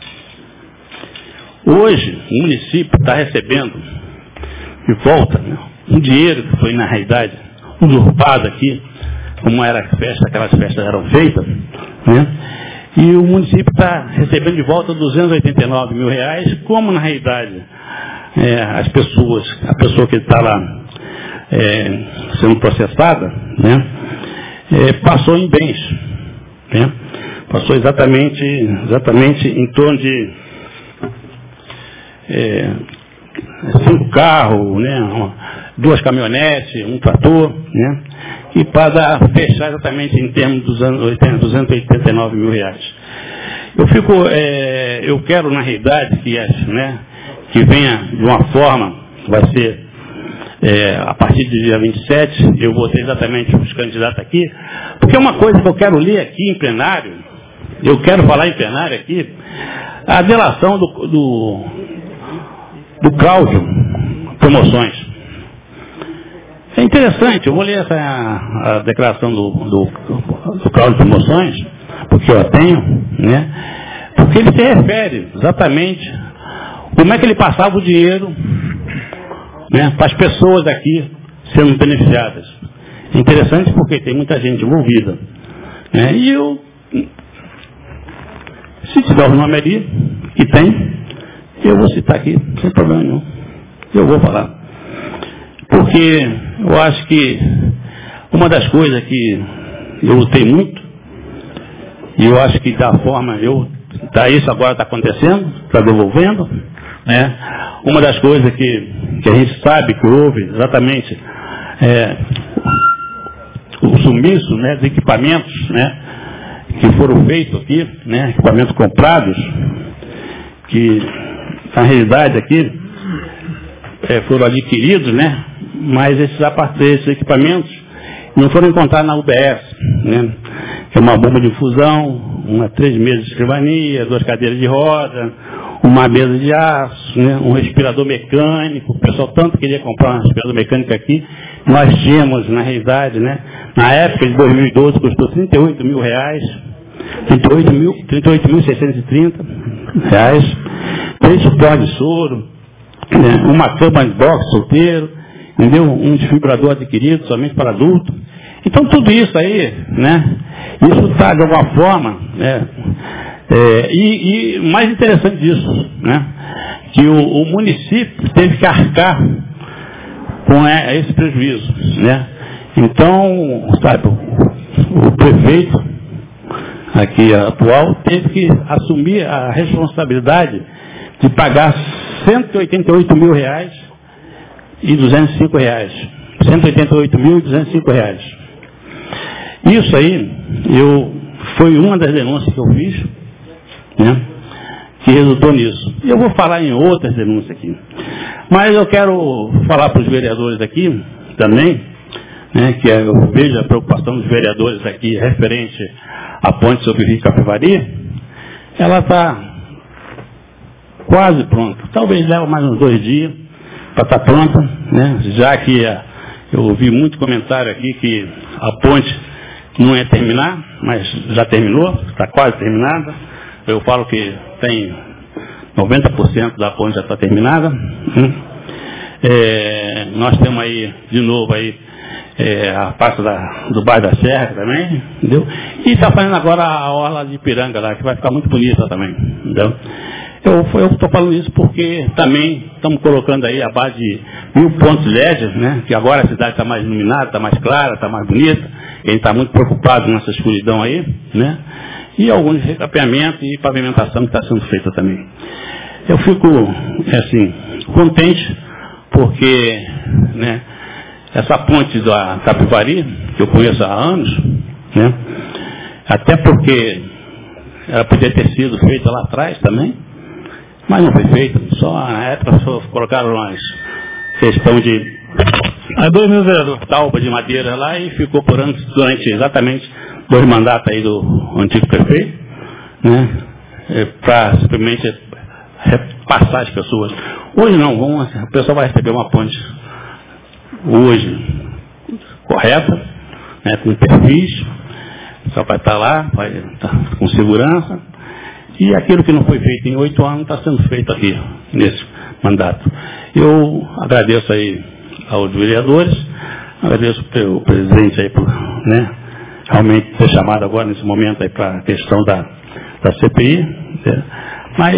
Hoje, o município está recebendo de volta, né, um dinheiro que foi, na realidade, usurpado aqui, como era a festa, aquelas festas eram feitas, né? E o município está recebendo de volta duzentos e oitenta e nove mil reais, como na realidade é, as pessoas, a pessoa que está lá é, sendo processada, né, é, passou em bens, né, passou exatamente, exatamente em torno de é, cinco carros, né, uma, duas caminhonetes, um trator, né, e para fechar exatamente em termos dos anos duzentos e oitenta e nove mil reais. Eu fico, é, eu quero na realidade que, né, que venha de uma forma, vai ser é, a partir do dia vinte e sete, eu vou ter exatamente os candidatos aqui, porque uma coisa que eu quero ler aqui em plenário, eu quero falar em plenário aqui, a delação do, do, do Cláudio Promoções. É interessante, eu vou ler essa a, a declaração do, do, do Cláudio Promoções, porque eu a tenho, né? Porque ele se refere exatamente como é que ele passava o dinheiro, né, para as pessoas aqui sendo beneficiadas. É interessante porque tem muita gente envolvida, né? E eu, se tiver o nome ali, que tem, eu vou citar aqui, sem problema nenhum. Eu vou falar. Porque eu acho que uma das coisas que eu lutei muito, e eu acho que da forma, eu, tá, isso agora está acontecendo, está devolvendo, né? Uma das coisas que, que a gente sabe que houve exatamente é, o sumiço, né, de equipamentos, né, que foram feitos aqui, né, equipamentos comprados, que na realidade aqui é, foram adquiridos, né, mas esses, esses equipamentos não foram encontrados na U B S, né, que é uma bomba de infusão, uma três mesas de escrivania, duas cadeiras de roda, uma mesa de aço, né, um respirador mecânico. O pessoal tanto queria comprar um respirador mecânico aqui. Nós tínhamos, na realidade, né, na época de dois mil e doze, custou trinta e oito mil reais, trinta e oito mil seiscentos e trinta reais, três suportes de soro, né, uma cama de box solteiro, entendeu? Um desfibrilador adquirido somente para adulto. Então tudo isso aí, né, isso está de alguma forma, né, é, e, e mais interessante disso, né, que o, o município teve que arcar com é, esse prejuízo, né. Então, sabe, o, o prefeito aqui atual teve que assumir a responsabilidade de pagar cento e oitenta e oito mil reais e duzentos e cinco reais. cento e oitenta e oito mil e duzentos e cinco reais. Isso aí, eu, foi uma das denúncias que eu fiz, né, que resultou nisso. E eu vou falar em outras denúncias aqui. Mas eu quero falar para os vereadores aqui também, né, que eu vejo a preocupação dos vereadores aqui referente à ponte sobre o Rio Capivari. Ela está quase pronta. Talvez leve mais uns dois dias para estar pronta, né, já que a, eu ouvi muito comentário aqui que a ponte não ia terminar, mas já terminou, está quase terminada. Eu falo que tem noventa por cento da ponte já está terminada. Hum. É, nós temos aí, de novo, aí, é, a parte da, do bairro da Serra também, entendeu? E está fazendo agora a orla de Ipiranga lá, que vai ficar muito bonita também, entendeu? Eu estou falando isso porque também estamos colocando aí a base de mil pontos L E D, né, que agora a cidade está mais iluminada, está mais clara, está mais bonita. A gente está muito preocupado nessa escuridão aí, né? E alguns recapeamentos e pavimentação que está sendo feita também. Eu fico, assim, contente porque, né, essa ponte da Capivari, que eu conheço há anos, né, até porque ela podia ter sido feita lá atrás também, mas não foi feita, só na época só colocaram umas questão de Aí dois mil vereador. talba de madeira lá e ficou por anos durante exatamente dois mandatos aí do antigo prefeito, né, é, para simplesmente repassar as pessoas. Hoje não, vamos, o pessoal vai receber uma ponte hoje correta, né, com perfis, só vai estar lá, vai estar com segurança. E aquilo que não foi feito em oito anos está sendo feito aqui, nesse mandato. Eu agradeço aí aos vereadores, agradeço o presidente aí por, né, realmente ter chamado agora nesse momento aí para a questão da, da C P I, né,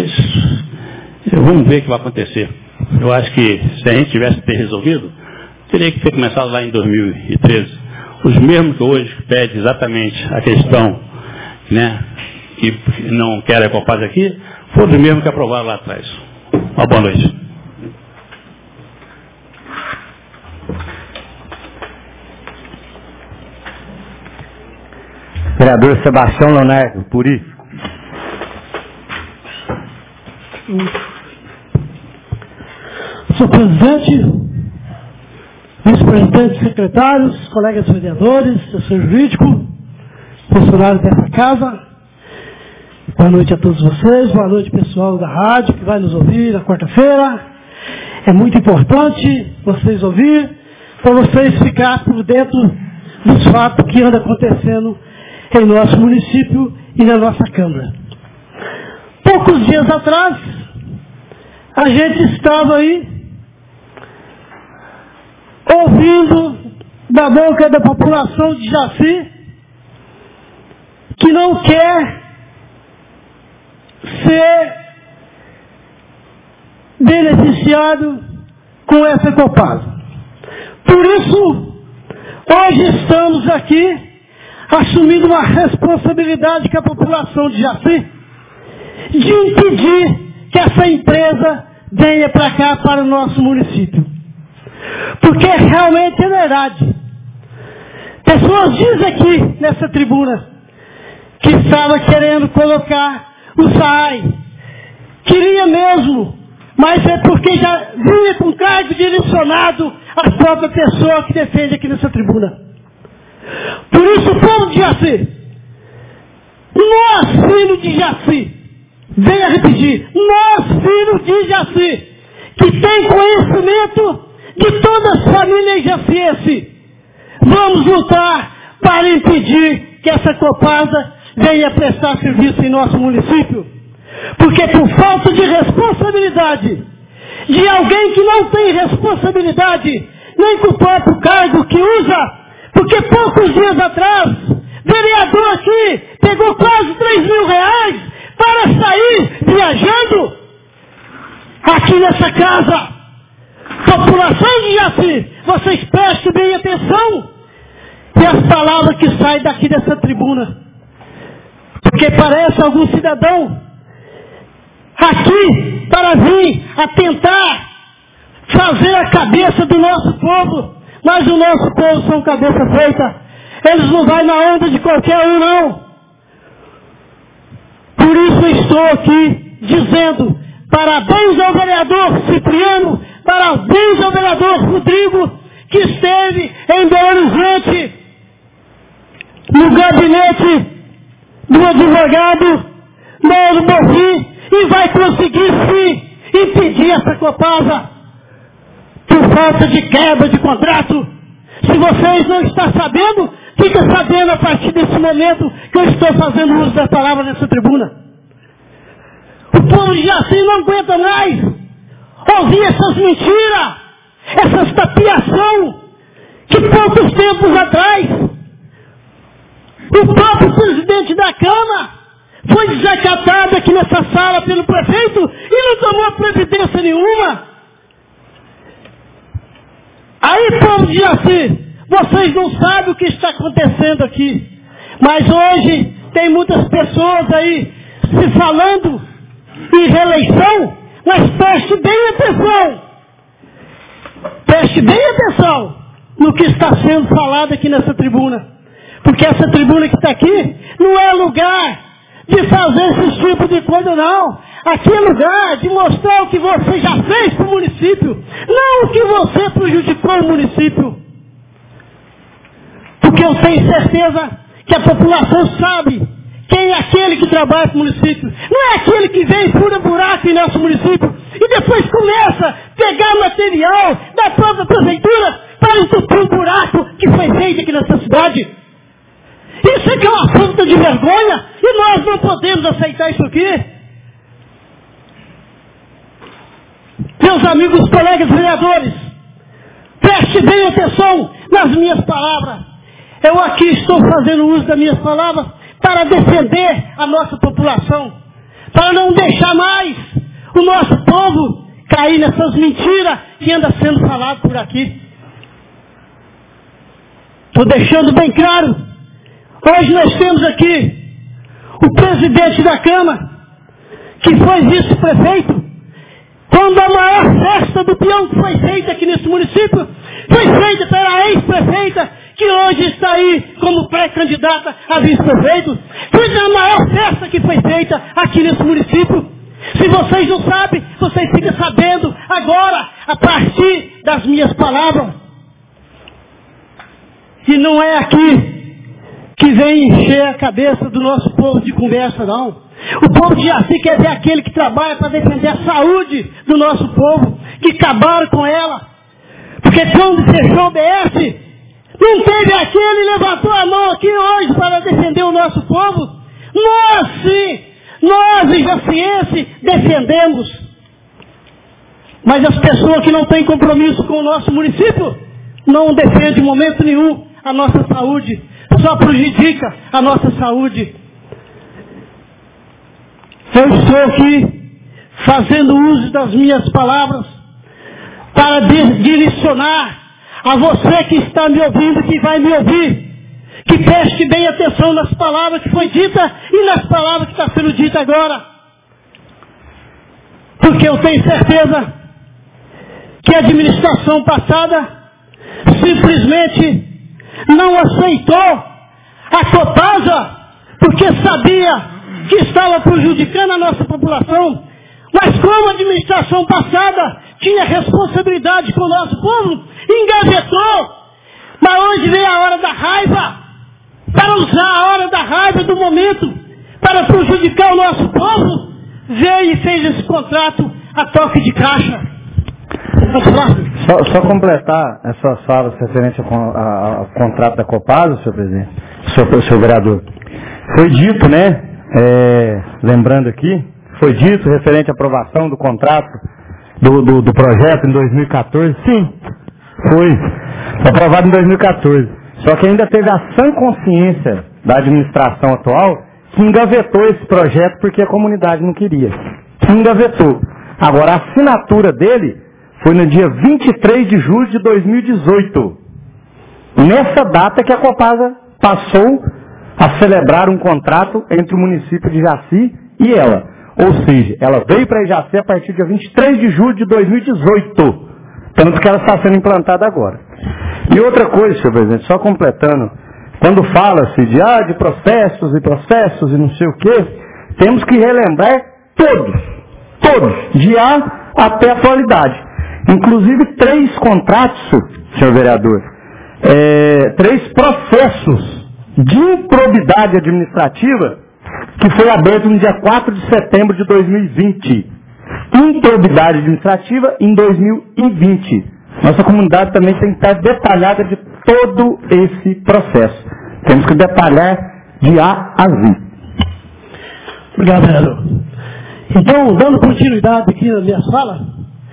mas vamos ver o que vai acontecer. Eu acho que se a gente tivesse ter resolvido, teria que ter começado lá em dois mil e treze. Os mesmos que hoje pedem exatamente a questão, né, que não querem a Copasa aqui, foram os mesmos que aprovaram lá atrás. Uma boa noite. Vereador Sebastião Leonardo, Puri. Senhor presidente, vice-presidente, secretários, colegas vereadores, assessor jurídico, funcionários dessa casa, boa noite a todos vocês, boa noite pessoal da rádio que vai nos ouvir na quarta-feira. É muito importante vocês ouvir, para vocês ficar por dentro dos fatos que andam acontecendo em nosso município e na nossa Câmara. Poucos dias atrás, a gente estava aí ouvindo da boca da população de Jaci que não quer ser beneficiado com essa Copasa. Por isso, hoje estamos aqui assumindo uma responsabilidade com a população de Jaci de impedir que essa empresa venha para cá, para o nosso município. Porque realmente é verdade. Pessoas dizem aqui nessa tribuna que estava querendo colocar o S A I. Queria mesmo, mas é porque já vinha com cargo direcionado à própria pessoa que defende aqui nessa tribuna. Por isso, povo de Jaci, nós, filhos de Jaci, venha repetir, nós, filhos de Jaci, que tem conhecimento de todas as famílias jacienses, vamos lutar para impedir que essa Copasa venha prestar serviço em nosso município. Porque por falta de responsabilidade de alguém que não tem responsabilidade, nem com o próprio cargo que usa, porque poucos dias atrás, vereador aqui pegou quase três mil reais para sair viajando aqui nessa casa. População de Jaci, vocês prestem bem atenção e as palavras que saem daqui dessa tribuna. Porque parece algum cidadão aqui para vir a tentar fazer a cabeça do nosso povo. Mas o nosso povo são cabeça feita. Eles não vão na onda de qualquer um, não. Por isso eu estou aqui dizendo parabéns ao vereador Cipriano, parabéns ao vereador Rodrigo, que esteve em Belo Horizonte, no gabinete do advogado Mauro Bonfim, e vai conseguir sim impedir essa Copasa por falta de quebra de contrato. Se vocês não estão sabendo, fica sabendo a partir desse momento que eu estou fazendo uso da palavra nessa tribuna. O povo de Jaci não aguenta mais ouvir essas mentiras, essas tapiação que poucos tempos atrás o próprio presidente da Câmara foi desacatado aqui nessa sala pelo prefeito e não tomou providência nenhuma. Aí, povo de Jaci, vocês não sabem o que está acontecendo aqui. Mas hoje tem muitas pessoas aí se falando em reeleição, mas preste bem atenção. Preste bem atenção no que está sendo falado aqui nessa tribuna. Porque essa tribuna que está aqui não é lugar de fazer esse tipo de coisa, não. Aqui é lugar de mostrar o que você já fez para o município, não o que você prejudicou o município. Porque eu tenho certeza que a população sabe quem é aquele que trabalha para o município. Não é aquele que vem e fura buraco em nosso município e depois começa a pegar material da própria prefeitura para entupir o buraco que foi feito aqui nessa cidade. Isso é que é uma falta de vergonha e nós não podemos aceitar isso aqui. Meus amigos, colegas vereadores, preste bem atenção nas minhas palavras. Eu aqui estou fazendo uso das minhas palavras para defender a nossa população, para não deixar mais o nosso povo cair nessas mentiras que anda sendo falado por aqui. Estou deixando bem claro. Hoje nós temos aqui o presidente da Câmara, que foi vice-prefeito, quando a maior festa do peão que foi feita aqui nesse município, foi feita pela ex-prefeita, que hoje está aí como pré-candidata a vice-prefeito. Foi a maior festa que foi feita aqui nesse município. Se vocês não sabem, vocês ficam sabendo agora, a partir das minhas palavras. E não é aqui que vem encher a cabeça do nosso povo de conversa, não. O povo de Jaci quer ver aquele que trabalha para defender a saúde do nosso povo, que acabaram com ela. Porque quando fechou o B S, não teve aquele que levantou a mão aqui hoje para defender o nosso povo. Nós sim, nós em jaciense defendemos. Mas as pessoas que não têm compromisso com o nosso município, não defendem em momento nenhum a nossa saúde, só prejudica a nossa saúde. Eu estou aqui fazendo uso das minhas palavras para direcionar a você que está me ouvindo, que vai me ouvir, que preste bem atenção nas palavras que foi dita e nas palavras que está sendo dita agora. Porque eu tenho certeza que a administração passada simplesmente não aceitou a Copasa, porque sabia que estava prejudicando a nossa população. Mas como a administração passada tinha responsabilidade com o nosso povo, engavetou. Mas hoje vem a hora da raiva, para usar a hora da raiva do momento, para prejudicar o nosso povo, veio e fez esse contrato a toque de caixa. Só, só completar essas falas referentes ao, ao, ao contrato da Copasa, senhor presidente, senhor, senhor vereador. Foi dito, né, é, lembrando aqui, foi dito referente à aprovação do contrato do, do, do projeto em dois mil e quatorze, sim, foi, foi aprovado em dois mil e quatorze. Só que ainda teve a sã consciência da administração atual que engavetou esse projeto porque a comunidade não queria. Engavetou. Agora, a assinatura dele foi no dia vinte e três de julho de dois mil e dezoito. Nessa data que a Copasa passou a celebrar um contrato entre o município de Jaci e ela. Ou seja, ela veio para Jaci a partir do dia vinte e três de julho de dois mil e dezoito. Tanto que ela está sendo implantada agora. E outra coisa, senhor presidente, só completando, quando fala-se de, ah, de processos e processos e não sei o quê, temos que relembrar todos, todos, de A até a atualidade. Inclusive três contratos, senhor vereador, é, três processos de improbidade administrativa que foi aberto no dia quatro de setembro de dois mil e vinte. Improbidade administrativa em dois mil e vinte. Nossa comunidade também tem que estar detalhada de todo esse processo. Temos que detalhar de A a Z. Obrigado, vereador. Então, dando continuidade aqui nas minhas falas,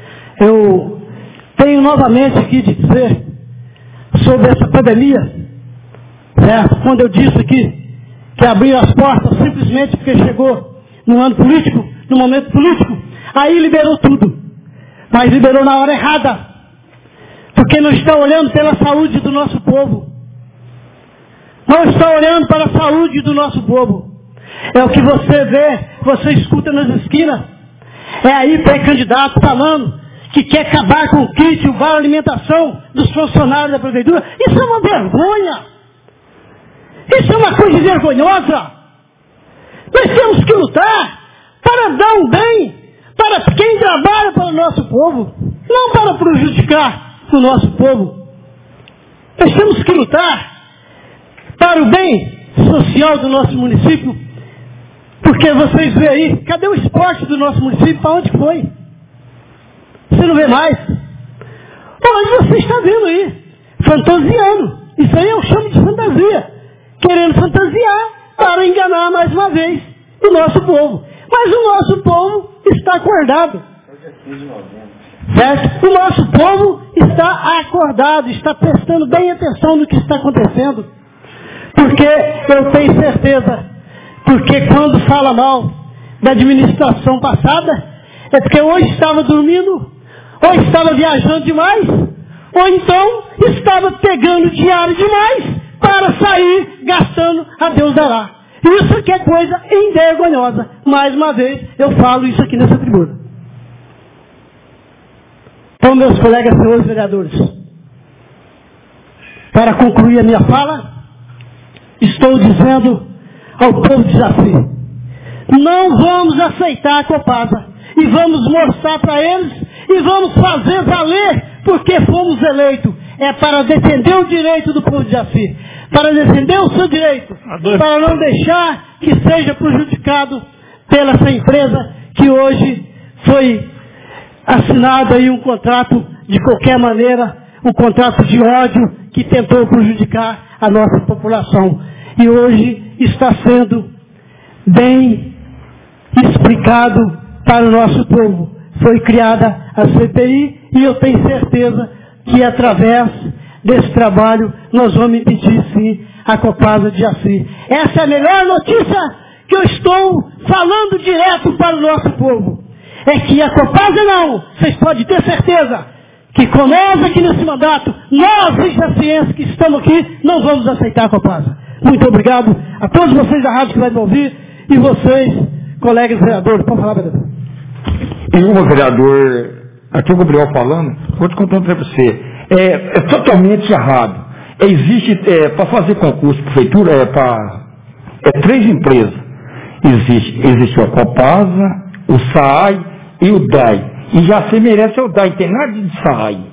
eu tenho novamente aqui de dizer sobre essa pandemia, certo? Quando eu disse aqui que abriu as portas simplesmente porque chegou no ano político, no momento político, aí liberou tudo, mas liberou na hora errada, porque não está olhando pela saúde do nosso povo, não está olhando para a saúde do nosso povo. É o que você vê, você escuta nas esquinas, é aí pré-candidato falando que quer acabar com o kit, o vale alimentação dos funcionários da prefeitura. Isso é uma vergonha. Isso é uma coisa vergonhosa. Nós temos que lutar para dar um bem para quem trabalha para o nosso povo, não para prejudicar o nosso povo. Nós temos que lutar para o bem social do nosso município, porque vocês veem aí, cadê o esporte do nosso município? Para onde foi? Você não vê mais. Onde você está vendo aí? Fantasiando. Isso aí eu chamo de fantasia. Querendo fantasiar para enganar mais uma vez o nosso povo. Mas o nosso povo está acordado. Certo? O nosso povo está acordado, está prestando bem atenção no que está acontecendo. Porque eu tenho certeza, porque quando fala mal da administração passada, é porque ou estava dormindo, ou estava viajando demais, ou então estava pegando diário demais para sair gastando a Deus dará. Isso que é coisa envergonhosa. Mais uma vez, eu falo isso aqui nessa tribuna. Então, meus colegas, senhores vereadores, para concluir a minha fala, estou dizendo ao povo de Jaci, não vamos aceitar a Copasa e vamos mostrar para eles e vamos fazer valer porque fomos eleitos. É para defender o direito do povo de Jaci, para defender o seu direito, para não deixar que seja prejudicado pela essa empresa que hoje foi assinado aí um contrato de qualquer maneira, um contrato de ódio que tentou prejudicar a nossa população. E hoje está sendo bem explicado para o nosso povo. Foi criada a C P I e eu tenho certeza que através desse trabalho nós vamos impedir sim a Copasa de Jaci. Essa é a melhor notícia que eu estou falando direto para o nosso povo. É que a Copasa não, vocês podem ter certeza que com nós aqui nesse mandato, nós os jacienses que estamos aqui, não vamos aceitar a Copasa. Muito obrigado a todos vocês da rádio que vai me ouvir e vocês, colegas vereadores. Pode falar, vereador. E uma, vereador, aqui o Gabriel falando, vou te contar para você, é, é totalmente errado. Existe, é, para fazer concurso de prefeitura, é para é três empresas. Existe, existe a Copasa, o S A I e o D A I. E já se merece o D A I, tem nada de S A I.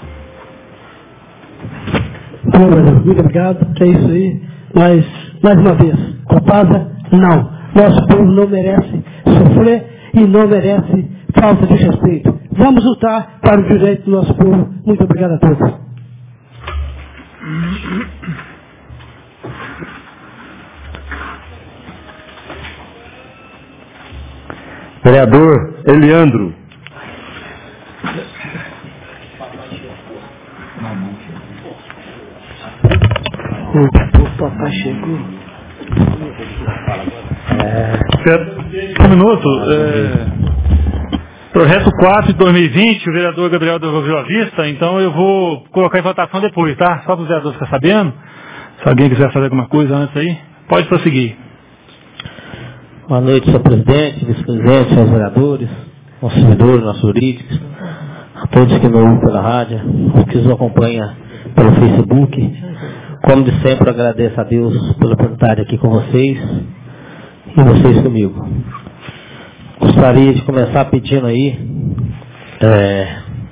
Muito obrigado, é isso aí. Mas, mais uma vez, Copasa, não. Nosso povo não merece sofrer e não merece falta de respeito. Vamos lutar para o direito do nosso povo. Muito obrigado a todos. Vereador Eliandro. O papai chegou. É... Um minuto. É... Projeto quatro de dois mil e vinte, o vereador Gabriel devolveu a vista, então eu vou colocar em votação depois, tá? Só para os vereadores ficarem sabendo. Se alguém quiser fazer alguma coisa antes aí, pode prosseguir. Boa noite, senhor presidente, vice-presidente, senhores vereadores, nossos servidores, nossos jurídicos, a todos que me ouvem pela rádio, os que nos acompanham pelo Facebook. Como de sempre, agradeço a Deus pela oportunidade aqui com vocês e vocês comigo. Gostaria de começar pedindo aí é,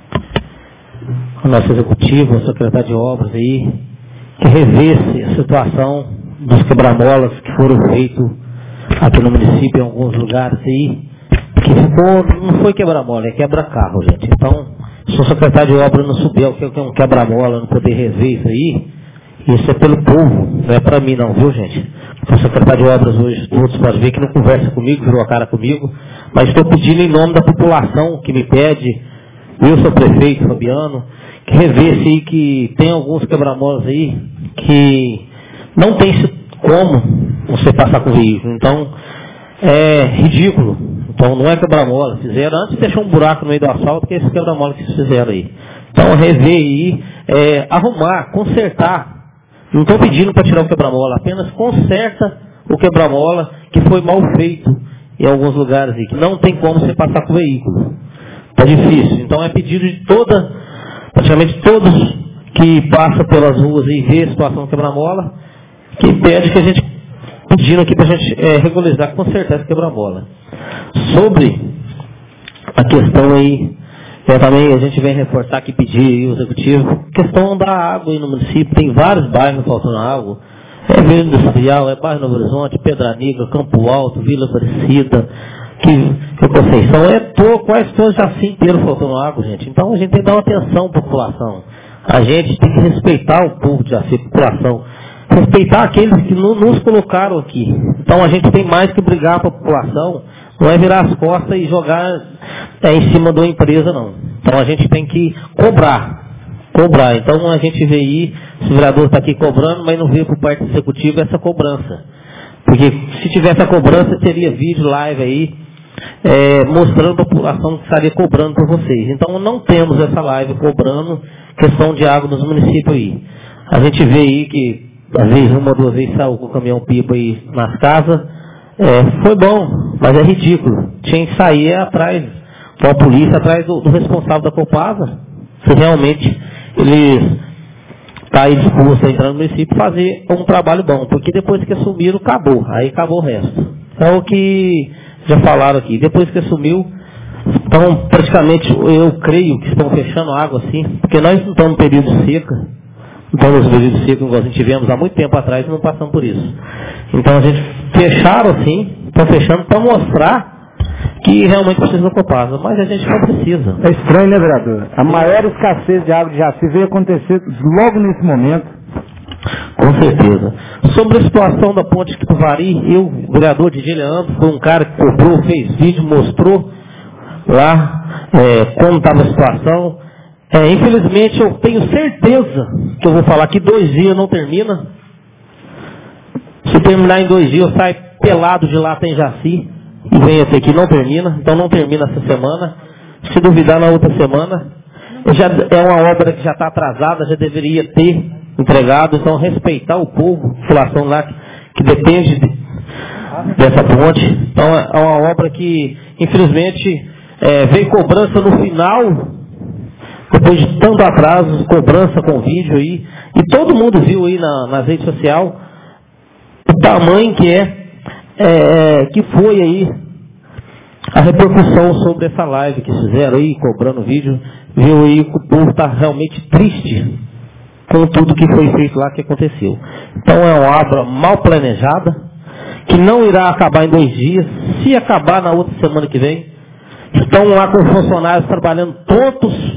ao nosso executivo, ao secretário de obras aí, que revesse a situação dos quebra-molas que foram feitos aqui no município, em alguns lugares aí, que ficou, não foi quebra-mola, é quebra-carro, gente. Então, se o secretário de obras não souber o que é um quebra-mola, não poder rever isso aí, isso é pelo povo, não é para mim não, viu, gente? O secretário de obras hoje, todos podem ver que não conversa comigo, virou a cara comigo, mas estou pedindo em nome da população que me pede, eu sou prefeito, Fabiano, que revesse aí que tem alguns quebra-molas aí que não tem como você passar com o veículo. Então, é ridículo. Então, não é quebra-mola. Fizeram antes de deixar um buraco no meio do asfalto, que é esse quebra-mola que vocês fizeram aí. Então, rever aí, é, arrumar, consertar. Não estou pedindo para tirar o quebra-mola, apenas conserta o quebra-mola que foi mal feito em alguns lugares aí, que não tem como você passar com o veículo. Está difícil. Então, é pedido de toda, praticamente todos que passam pelas ruas e vê a situação do quebra-mola, que pede que a gente, pedindo aqui para a gente é, regularizar, consertar esse quebra-mola. Sobre a questão aí, é, também a gente vem reforçar aqui, pedir aí o executivo, questão da água aí no município, tem vários bairros faltando água, é Vila Industrial, é bairro Novo Horizonte, Pedra Negra, Campo Alto, Vila Aparecida, que, que Conceição, é to, quase todos assim inteiro faltando água, gente. Então a gente tem que dar uma atenção à população. A gente tem que respeitar o povo de Jaci, a população. Respeitar aqueles que não nos colocaram aqui. Então a gente tem mais que brigar com a população, não é virar as costas e jogar é, em cima de uma empresa, não. Então a gente tem que cobrar. Cobrar. Então a gente vê aí, o vereador está aqui cobrando, mas não vê por parte do executivo essa cobrança. Porque se tivesse a cobrança, teria vídeo, live aí, é, mostrando a população que estaria cobrando por vocês. Então não temos essa live cobrando questão de água nos municípios aí. A gente vê aí que, às vezes, uma ou duas vezes saiu com o caminhão-pipa aí nas casas, é, foi bom, mas é ridículo. Tinha que sair atrás, com a polícia, atrás do, do responsável da Copasa, se realmente eles está aí disposto a entrar no município e fazer um trabalho bom, porque depois que assumiram, acabou, aí acabou o resto. É o que já falaram aqui, depois que assumiu, então praticamente eu creio que estão fechando água assim, porque nós não estamos no período de seca, não estamos no período de seca, igual a gente tivemos há muito tempo atrás e não passamos por isso. Então a gente fecharam assim, estão fechando para mostrar que realmente precisa da Copasa, mas a gente não precisa. É estranho, né, vereador? A maior escassez de água de Jaci veio acontecer logo nesse momento. Com certeza. Sobre a situação da ponte Tuvari, eu, vereador de Leandro, foi um cara que cobrou, fez vídeo, mostrou lá é, como estava a situação. É, infelizmente, eu tenho certeza que eu vou falar que dois dias não termina. Se terminar em dois dias, eu saio pelado de lá em Jaci. E vem até aqui, não termina, então não termina essa semana. Se duvidar, na outra semana. Já é uma obra que já está atrasada, já deveria ter entregado. Então, respeitar o povo, a população lá que, que depende de, dessa ponte. Então, é uma obra que, infelizmente, é, veio cobrança no final, depois de tanto atraso, cobrança com vídeo aí. E todo mundo viu aí na, nas redes sociais o tamanho que é. É, que foi aí a repercussão sobre essa live que fizeram aí, cobrando vídeo, viu aí que o povo está realmente triste com tudo que foi feito lá, que aconteceu. Então é uma obra mal planejada, que não irá acabar em dois dias, se acabar na outra semana que vem. Estão lá com funcionários trabalhando todos,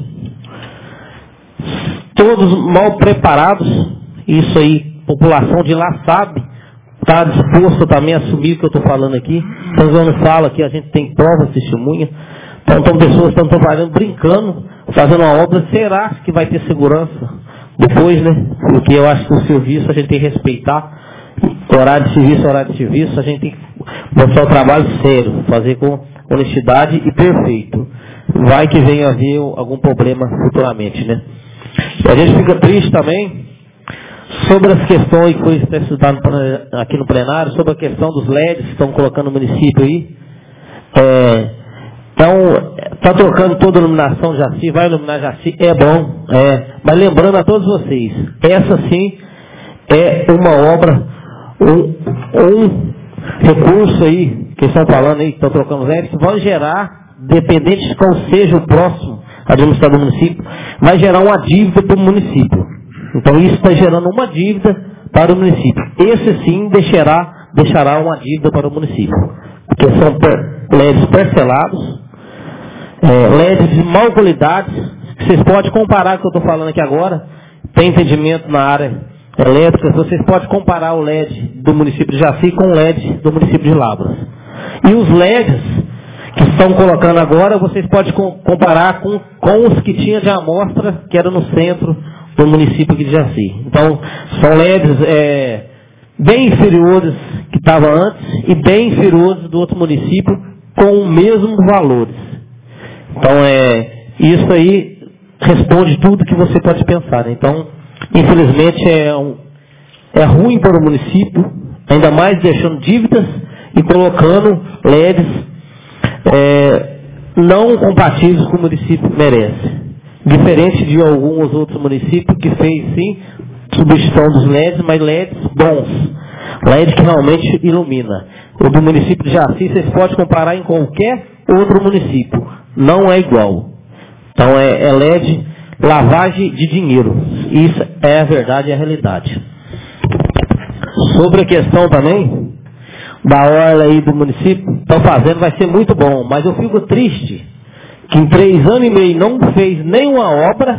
todos mal preparados, isso aí, a população de lá sabe, está disposto também a assumir o que eu estou falando aqui. Então, quando fala que a gente tem provas, testemunha. Então, então pessoas estão trabalhando, brincando, fazendo uma obra. Será que vai ter segurança depois, né? Porque eu acho que o serviço a gente tem que respeitar. Horário de serviço, horário de serviço, a gente tem que mostrar o trabalho sério, fazer com honestidade e perfeito. Vai que venha a haver algum problema futuramente, né? A gente fica triste também sobre as questões que foi estudado aqui no plenário, sobre a questão dos L E Ds que estão colocando no município aí. É, então, está trocando toda a iluminação Jaci, vai iluminar Jaci, é bom, é, mas lembrando a todos vocês, essa sim é uma obra, um, um recurso aí, que estão falando aí, que estão trocando os L E Ds, que vão gerar, dependente de qual seja o próximo administrador do município, vai gerar uma dívida para o município. Então isso está gerando uma dívida para o município. Esse sim deixará, deixará uma dívida para o município. Porque são per, L E Ds parcelados, é, L E Ds de mal qualidade. Vocês podem comparar o que eu estou falando aqui agora. Tem entendimento na área elétrica. Vocês podem comparar o L E D do município de Jaci com o L E D do município de Lavras. E os L E Ds que estão colocando agora, vocês podem comparar com, com os que tinha de amostra, que era no centro do município aqui de Jaci. Então, são L E Ds é, bem inferiores que estavam antes e bem inferiores do outro município com os mesmos valores. Então, é, isso aí responde tudo que você pode pensar. Né? Então, infelizmente, é, um, é ruim para o município, ainda mais deixando dívidas e colocando L E Ds é, não compatíveis com o município merece. Diferente de alguns outros municípios que fez, sim, substituição dos L E Ds, mas L E Ds bons. L E D que realmente ilumina. O do município de Jaci, vocês podem comparar em qualquer outro município. Não é igual. Então, é, é L E D lavagem de dinheiro. Isso é a verdade e a realidade. Sobre a questão também da orla aí do município, estão fazendo, vai ser muito bom. Mas eu fico triste que em três anos e meio não fez nenhuma obra,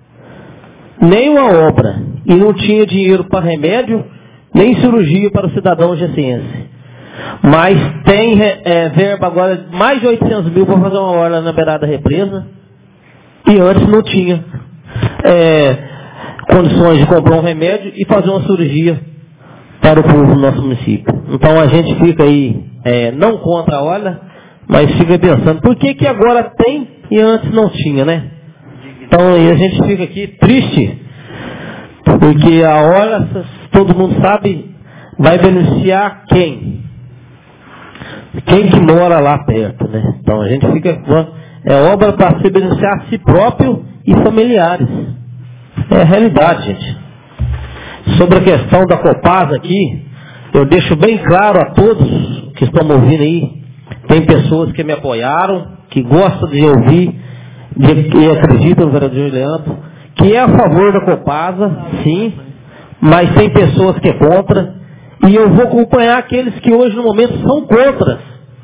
nenhuma obra, e não tinha dinheiro para remédio, nem cirurgia para o cidadão jaciense. Mas tem é, verba agora de mais de oitocentos mil para fazer uma orla na beirada da represa, e antes não tinha é, condições de comprar um remédio e fazer uma cirurgia para o povo do nosso município. Então a gente fica aí, é, não contra a orla, mas fica pensando, por que que agora tem e antes não tinha, né? Então e a gente fica aqui triste, porque a hora, todo mundo sabe, vai beneficiar quem? Quem que mora lá perto, né? Então a gente fica, é obra para se beneficiar a si próprio e familiares. É a realidade, gente. Sobre a questão da Copasa aqui, eu deixo bem claro a todos que estão me ouvindo aí, tem pessoas que me apoiaram, que gostam de ouvir, de, que acreditam no vereador Leandro, que é a favor da Copasa, sim, mas tem pessoas que é contra, e eu vou acompanhar aqueles que hoje no momento são contra.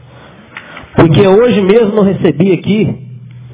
Porque hoje mesmo eu recebi aqui,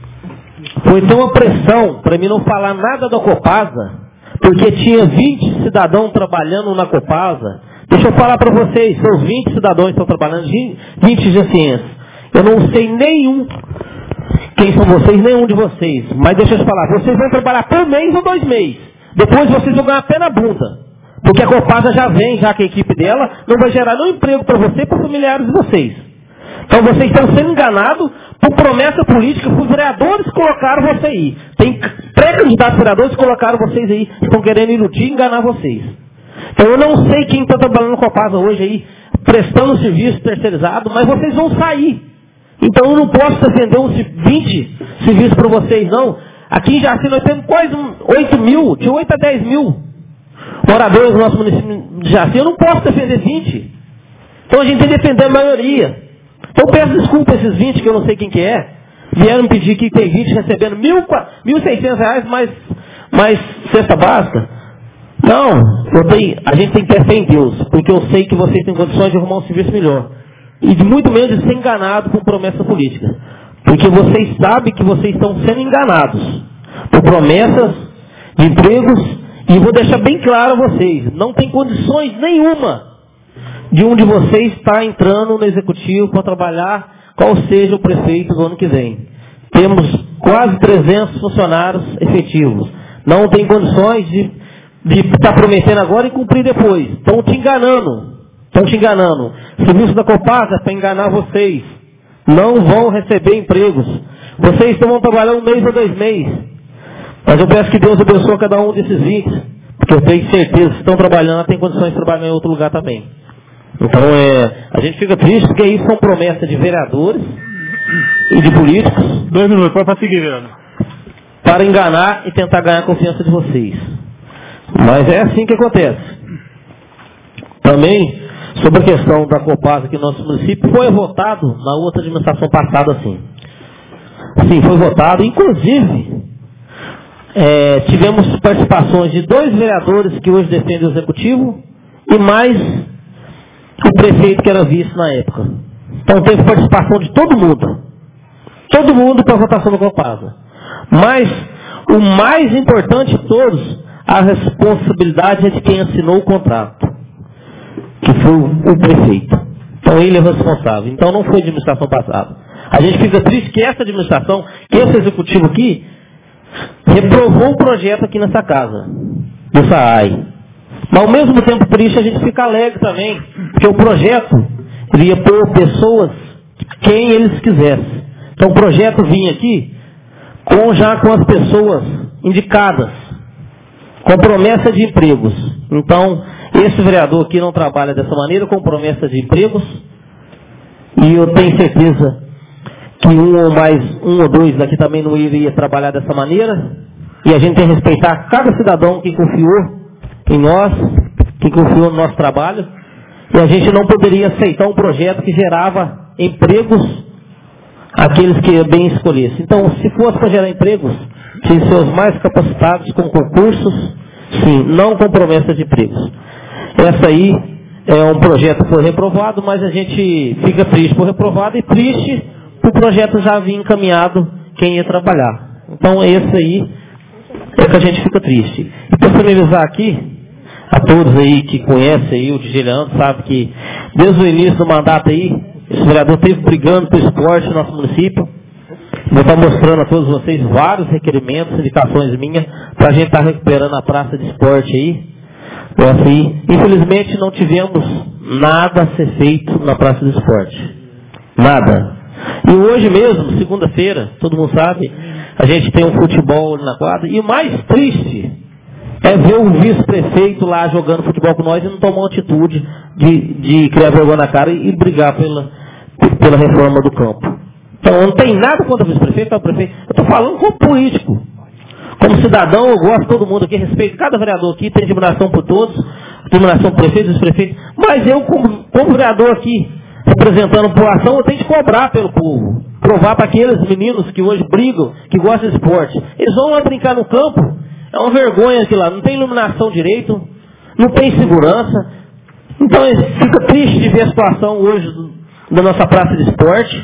foi ter uma pressão para mim não falar nada da Copasa, porque tinha vinte cidadãos trabalhando na Copasa. Deixa eu falar para vocês, são vinte cidadãos que estão trabalhando, vinte jacienses. Eu não sei nenhum, quem são vocês, nenhum de vocês. Mas deixa eu te falar, vocês vão trabalhar por mês ou dois meses. Depois vocês vão ganhar pé na bunda. Porque a Copasa já vem, já que a equipe dela não vai gerar nenhum emprego para você e para os familiares de vocês. Então vocês estão sendo enganados por promessa política, por vereadores que colocaram você aí. Tem pré-candidatos vereadores que colocaram vocês aí, que estão querendo iludir e enganar vocês. Então eu não sei quem está trabalhando com a Copasa hoje aí, prestando serviço terceirizado, mas vocês vão sair. Então eu não posso defender uns vinte serviços para vocês, não. Aqui em Jaci nós temos quase oito mil, de oito a dez mil moradores do nosso município de Jaci. Eu não posso defender vinte. Então a gente tem que defender a maioria. Então peço desculpa a esses vinte, que eu não sei quem que é. Vieram pedir que tem vinte recebendo mil e seiscentos reais mais, mais cesta básica. Não, eu tenho, a gente tem que ter fé em Deus, porque eu sei que vocês têm condições de arrumar um serviço melhor. E de muito menos de ser enganado por promessa política. Porque vocês sabem que vocês estão sendo enganados por promessas de empregos. E vou deixar bem claro a vocês, não tem condições nenhuma de um de vocês estar entrando no executivo para trabalhar qual seja o prefeito do ano que vem. Temos quase trezentos funcionários efetivos. Não tem condições de, de estar prometendo agora e cumprir depois. Estão te enganando. Estão te enganando. O serviço da Copasa é para enganar vocês. Não vão receber empregos. Vocês vão trabalhar um mês ou dois meses. Mas eu peço que Deus abençoe cada um desses vinte. Porque eu tenho certeza que estão trabalhando, tem condições de trabalhar em outro lugar também. Então é, a gente fica triste porque isso são promessas de vereadores e de políticos. Dois minutos, pode seguir, vereador. Para enganar e tentar ganhar a confiança de vocês. Mas é assim que acontece. Também, sobre a questão da Copasa aqui no nosso município, foi votado na outra administração passada assim. Sim, foi votado, inclusive, é, tivemos participações de dois vereadores que hoje defendem o executivo e mais o prefeito que era vice na época. Então teve participação de todo mundo. Todo mundo para a votação da Copasa. Mas o mais importante de todos, a responsabilidade é de quem assinou o contrato, que foi o, o prefeito. Então ele é responsável. Então não foi a administração passada. A gente fica triste que essa administração, que esse executivo aqui, reprovou o projeto aqui nessa casa, do S A A I. Mas ao mesmo tempo triste a gente fica alegre também, porque o projeto iria pôr pessoas quem eles quisessem. Então o projeto vinha aqui com, já com as pessoas indicadas, com promessa de empregos. Então, esse vereador aqui não trabalha dessa maneira, com promessa de empregos, e eu tenho certeza que um ou mais, um ou dois daqui também não iria trabalhar dessa maneira, e a gente tem que respeitar cada cidadão que confiou em nós, que confiou no nosso trabalho, e a gente não poderia aceitar um projeto que gerava empregos àqueles que bem escolhessem. Então, se fosse para gerar empregos, tinha que ser os mais capacitados com concursos, sim, não com promessa de empregos. Essa aí é um projeto que foi reprovado, mas a gente fica triste por reprovado e triste por o projeto já havia encaminhado quem ia trabalhar. Então, esse aí é que a gente fica triste. E para finalizar aqui, a todos aí que conhecem aí o D G Leandro, sabe que desde o início do mandato aí, esse vereador esteve brigando pelo esporte no nosso município. Vou estar mostrando a todos vocês vários requerimentos, indicações minhas, para a gente estar recuperando a praça de esporte aí. Assim, infelizmente não tivemos nada a ser feito na praça de esporte. Nada. E hoje mesmo, segunda-feira, todo mundo sabe, a gente tem um futebol na quadra. E o mais triste é ver o vice-prefeito lá jogando futebol com nós e não tomar uma atitude de, de criar vergonha na cara e, e brigar pela, pela reforma do campo. Então, não tem nada contra o vice-prefeito, o prefeito. Eu estou falando como político. Como cidadão, eu gosto de todo mundo aqui, respeito cada vereador aqui, tem admiração por todos, admiração por prefeito, vice-prefeito. Mas eu, como, como vereador aqui, representando a população, eu tenho que cobrar pelo povo. Provar para aqueles meninos que hoje brigam, que gostam de esporte. Eles vão lá brincar no campo, é uma vergonha aqui lá, não tem iluminação direito, não tem segurança. Então fica triste de ver a situação hoje do, da nossa praça de esporte,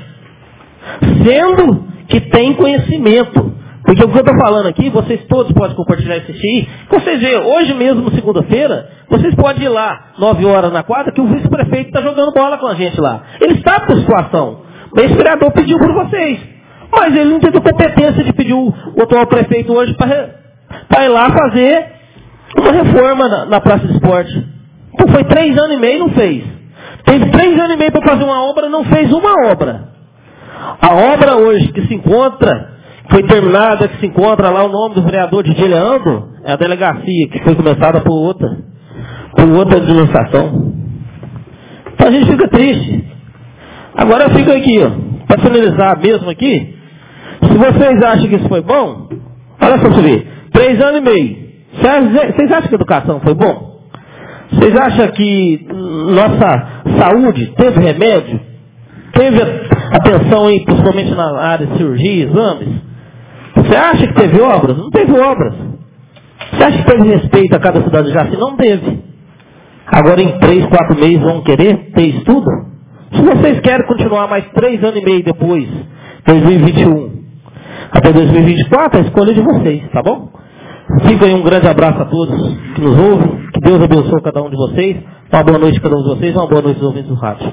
sendo que tem conhecimento. Porque o que eu estou falando aqui, vocês todos podem compartilhar esse assistir. Vocês veem, hoje mesmo, segunda-feira, vocês podem ir lá, nove horas na quadra, que o vice-prefeito está jogando bola com a gente lá. Ele sabe da situação. Esse vereador pediu por vocês. Mas ele não teve competência de pedir o, o atual prefeito hoje para ir lá fazer uma reforma na, na Praça de Esporte. Então foi três anos e meio e não fez. Teve três anos e meio para fazer uma obra, não fez uma obra. A obra hoje que se encontra... Foi terminada, que se encontra lá o nome do vereador de Leandro, é a delegacia, que foi começada por outra, por outra administração. Então a gente fica triste. Agora eu fico aqui, ó, para finalizar mesmo aqui, se vocês acham que isso foi bom, olha só você ver, três anos e meio. Vocês acham que a educação foi bom? Vocês acham que nossa saúde teve remédio? Teve atenção aí, principalmente na área de cirurgia, exames? Você acha que teve obras? Não teve obras. Você acha que teve respeito a cada cidade de Jaci? Não teve. Agora em três, quatro meses vão querer ter estudo? Se vocês querem continuar mais três anos e meio depois, dois mil e vinte e um, até dois mil e vinte e quatro, a escolha é de vocês, tá bom? Fica aí um grande abraço a todos que nos ouvem. Que Deus abençoe cada um de vocês. Uma boa noite a cada um de vocês. Uma boa noite aos ouvintes do rádio.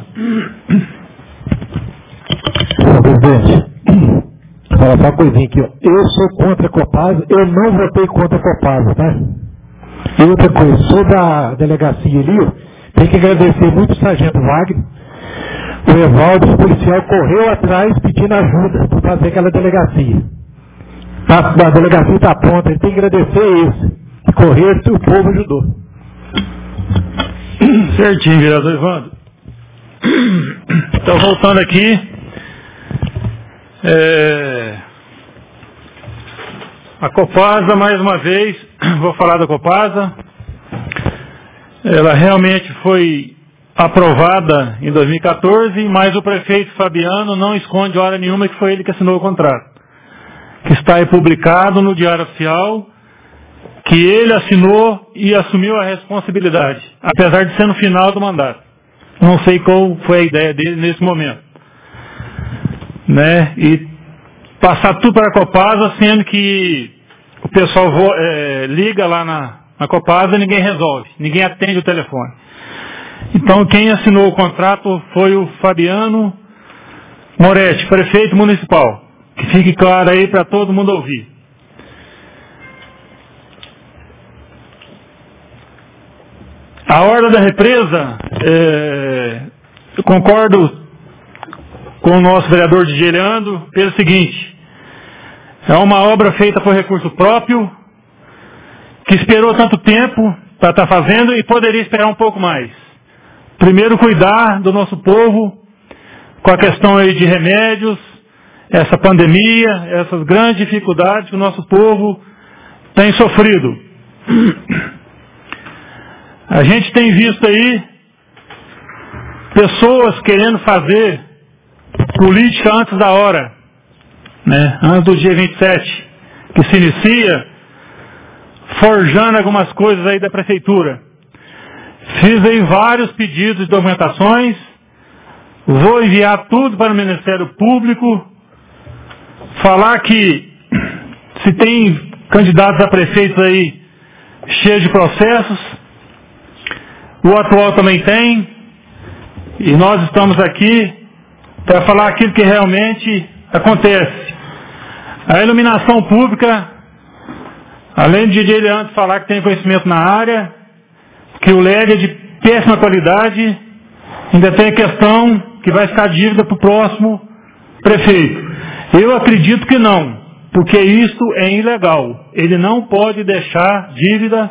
Presidente, falar só uma coisinha aqui, ó. Eu sou contra a Copasa, eu não votei contra a Copasa, tá? E outra coisa, sobre a delegacia ali, ó, tem que agradecer muito o sargento Wagner. O Evaldo, o policial, correu atrás pedindo ajuda para fazer aquela delegacia. A, a delegacia está pronta, ele tem que agradecer isso. Correr, o povo ajudou. Certinho, vereador Evandro. Então, voltando aqui, é, a Copasa, mais uma vez, vou falar da Copasa, ela realmente foi aprovada em dois mil e quatorze, mas o prefeito Fabiano não esconde hora nenhuma que foi ele que assinou o contrato, que está aí publicado no Diário Oficial, que ele assinou e assumiu a responsabilidade, apesar de ser no final do mandato. Não sei qual foi a ideia dele nesse momento. Né? E passar tudo para a Copasa, sendo que o pessoal é, liga lá na, na Copasa e ninguém resolve, ninguém atende o telefone. Então quem assinou o contrato foi o Fabiano Moretti, prefeito municipal. Que fique claro aí para todo mundo ouvir. A Orla da Represa, é, eu concordo com o nosso vereador D J Leandro pelo seguinte: é uma obra feita por recurso próprio, que esperou tanto tempo para estar fazendo e poderia esperar um pouco mais. Primeiro, cuidar do nosso povo com a questão aí de remédios, essa pandemia, essas grandes dificuldades que o nosso povo tem sofrido. A gente tem visto aí pessoas querendo fazer política antes da hora, né? Antes do dia vinte e sete, que se inicia, forjando algumas coisas aí da prefeitura. Fiz aí vários pedidos de documentações, vou enviar tudo para o Ministério Público, falar que se tem candidatos a prefeitos aí cheios de processos, o atual também tem, e nós estamos aqui para falar aquilo que realmente acontece. A iluminação pública, além de D J Leandro falar que tem conhecimento na área, que o L E D é de péssima qualidade, ainda tem a questão que vai ficar dívida para o próximo prefeito. Eu acredito que não. porque isso é ilegal. Ele não pode deixar dívida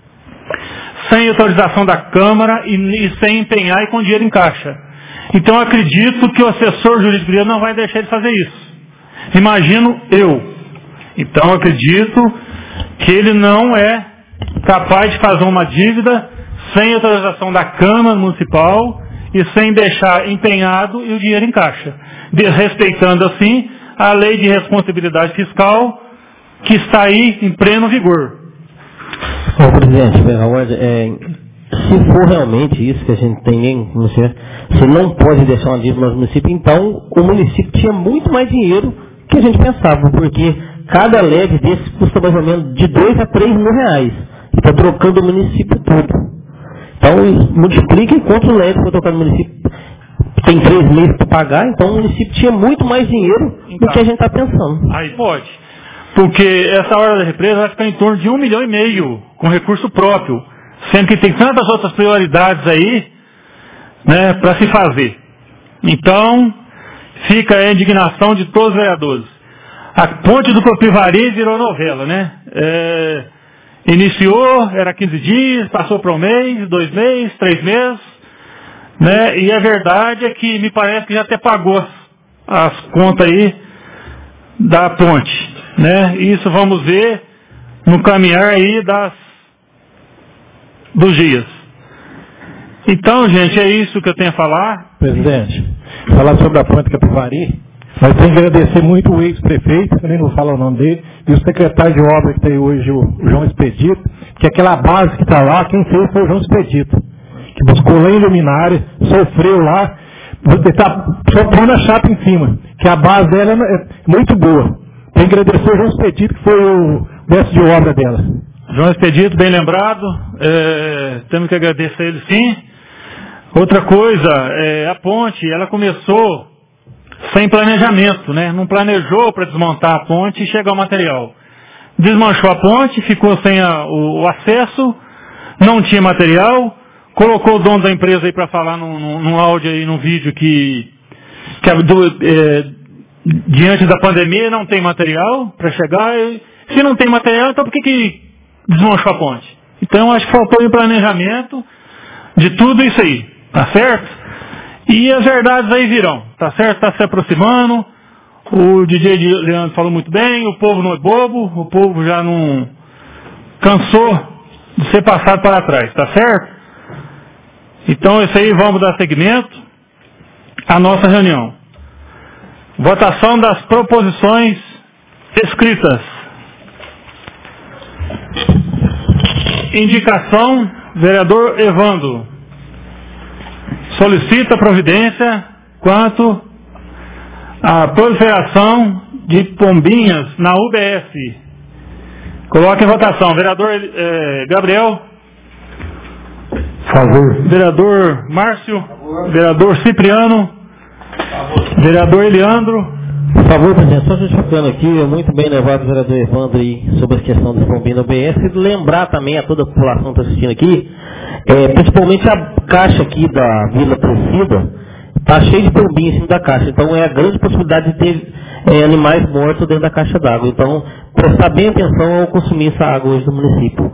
sem autorização da Câmara e, e sem empenhar e com dinheiro em caixa. Então acredito que o assessor jurídico dele não vai deixar ele fazer isso. Imagino eu. Então acredito que ele não é capaz de fazer uma dívida sem autorização da Câmara Municipal e sem deixar empenhado e o dinheiro em caixa, respeitando assim a lei de responsabilidade fiscal que está aí em pleno vigor. Ô, presidente, é, se for realmente isso que a gente tem em município, se não pode deixar uma dívida no município, então o município tinha muito mais dinheiro que a gente pensava, porque cada L E D desse custa mais ou menos de dois a três mil reais. E está trocando o município todo. Então, multiplique quanto L E D for trocar no município. Tem três meses para pagar, então o município tinha muito mais dinheiro então, do que a gente está pensando. Aí pode. Porque essa hora da represa vai ficar em torno de um milhão e meio com recurso próprio. Sendo que tem tantas outras prioridades aí, né, para se fazer. Então, fica a indignação de todos os vereadores. A ponte do Copivari virou novela, né? É, iniciou, era quinze dias, passou para um mês, dois meses, três meses, né? E a verdade é que me parece que já até pagou as contas aí da ponte, né? Isso vamos ver no caminhar aí das, dos dias. Então, gente, é isso que eu tenho a falar. Presidente, falar sobre a ponte Capivari, mas tem que agradecer muito o ex-prefeito, eu nem vou falar o nome dele, e o secretário de obra que tem hoje, o João Expedito, que aquela base que está lá, quem fez foi o João Expedito, que buscou lá em luminária, sofreu lá, está só pondo a chapa em cima, que a base dela é muito boa. Tem que agradecer o João Expedito, que foi o mestre de obra dela. João Expedito, bem lembrado, é, temos que agradecer ele sim. Outra coisa, é, a ponte, ela começou sem planejamento, né? Não planejou para desmontar a ponte e chegar ao material. Desmanchou a ponte, ficou sem a, o, o acesso, não tinha material, colocou o dono da empresa aí para falar num, num, num áudio aí, num vídeo que, que do, é, diante da pandemia não tem material para chegar. E, se não tem material, então por que, que desmanchou a ponte? Então acho que faltou o planejamento de tudo isso aí, tá certo? E as verdades aí virão, tá certo? Está se aproximando, o D J Leandro falou muito bem, o povo não é bobo, o povo já não cansou de ser passado para trás, tá certo? Então isso aí, vamos dar seguimento à nossa reunião. Votação das proposições escritas. Indicação, vereador Evandro. Solicita providência quanto à proliferação de pombinhas na U B S. Coloque em votação. Vereador eh, Gabriel. Favor. Vereador Márcio. Favor. Vereador Cipriano. Favor. Vereador Eliandro. Por favor, presidente, só justificando aqui, é muito bem levado o vereador Evandro aí sobre a questão dos pombinhos da U B S, e lembrar também a toda a população que está assistindo aqui, é, principalmente a caixa aqui da Vila Crescida, está cheia de pombinhos em cima da caixa, então é a grande possibilidade de ter é, animais mortos dentro da caixa d'água, então prestar bem atenção ao consumir essa água hoje do município.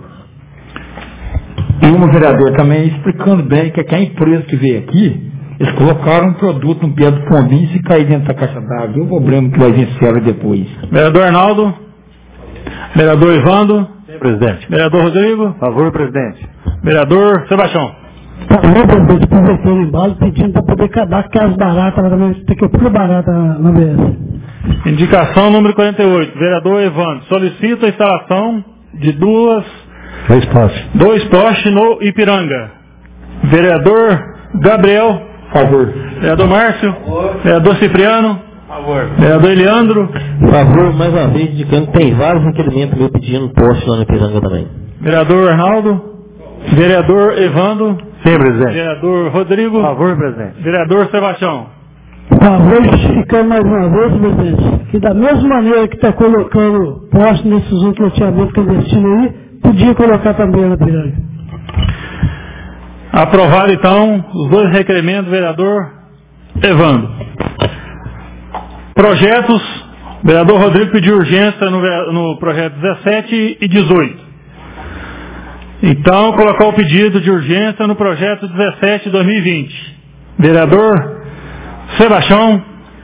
E um vereador também explicando bem que, é que a empresa que veio aqui, eles colocaram um produto no pé do pombinho e cair dentro da caixa d'água. É o problema que vai vir sério depois. Vereador Arnaldo. Vereador Evandro. Sim, presidente. Vereador Rodrigo. Favor, presidente. Vereador Sebastião. Favor, presidente, conversei no embalo pedindo para poder acabar com as baratas, também tem que pôr barata na B S. Indicação número quarenta e oito. Vereador Evandro. Solicita a instalação de duas... Dois postes. Dois postes no Ipiranga. Vereador Gabriel. Favor. Vereador Márcio. Favor. Vereador Cipriano. Favor. Vereador Eliandro. Por favor, mais uma vez, indicando que tem vários requerimentos meu pedindo poste lá no Ipiranga também. Vereador Arnaldo. Vereador Evandro. Sim, presidente. Vereador Rodrigo. Favor, presidente. Vereador Sebastião. Favor, justificando mais uma vez, presidente, que da mesma maneira que está colocando poste nesses outros loteamentos clandestinos aí, podia colocar também na Piranga. Aprovado, então, os dois requerimentos do vereador Evandro. Projetos Vereador Rodrigo pediu urgência no, no projeto dezessete e dezoito. Então, colocou o pedido de urgência no projeto dezessete de dois mil e vinte. Vereador Sebastião.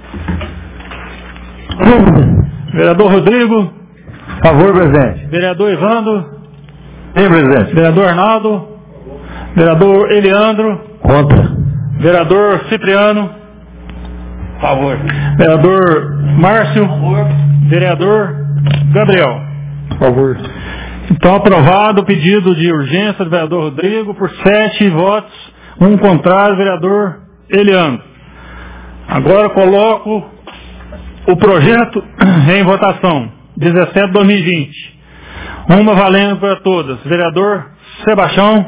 Vereador Rodrigo. Favor, presidente. Vereador Evandro. Sim, presidente. Vereador Arnaldo. Vereador Eliandro. Contra. Vereador Cipriano. Favor. Vereador Márcio. Favor. Vereador Gabriel. Favor. Então, aprovado o pedido de urgência do vereador Rodrigo por sete votos, um contrário, vereador Eliandro. Agora coloco o projeto em votação, dezessete de dois mil e vinte. Uma valendo para todas. Vereador Sebastião.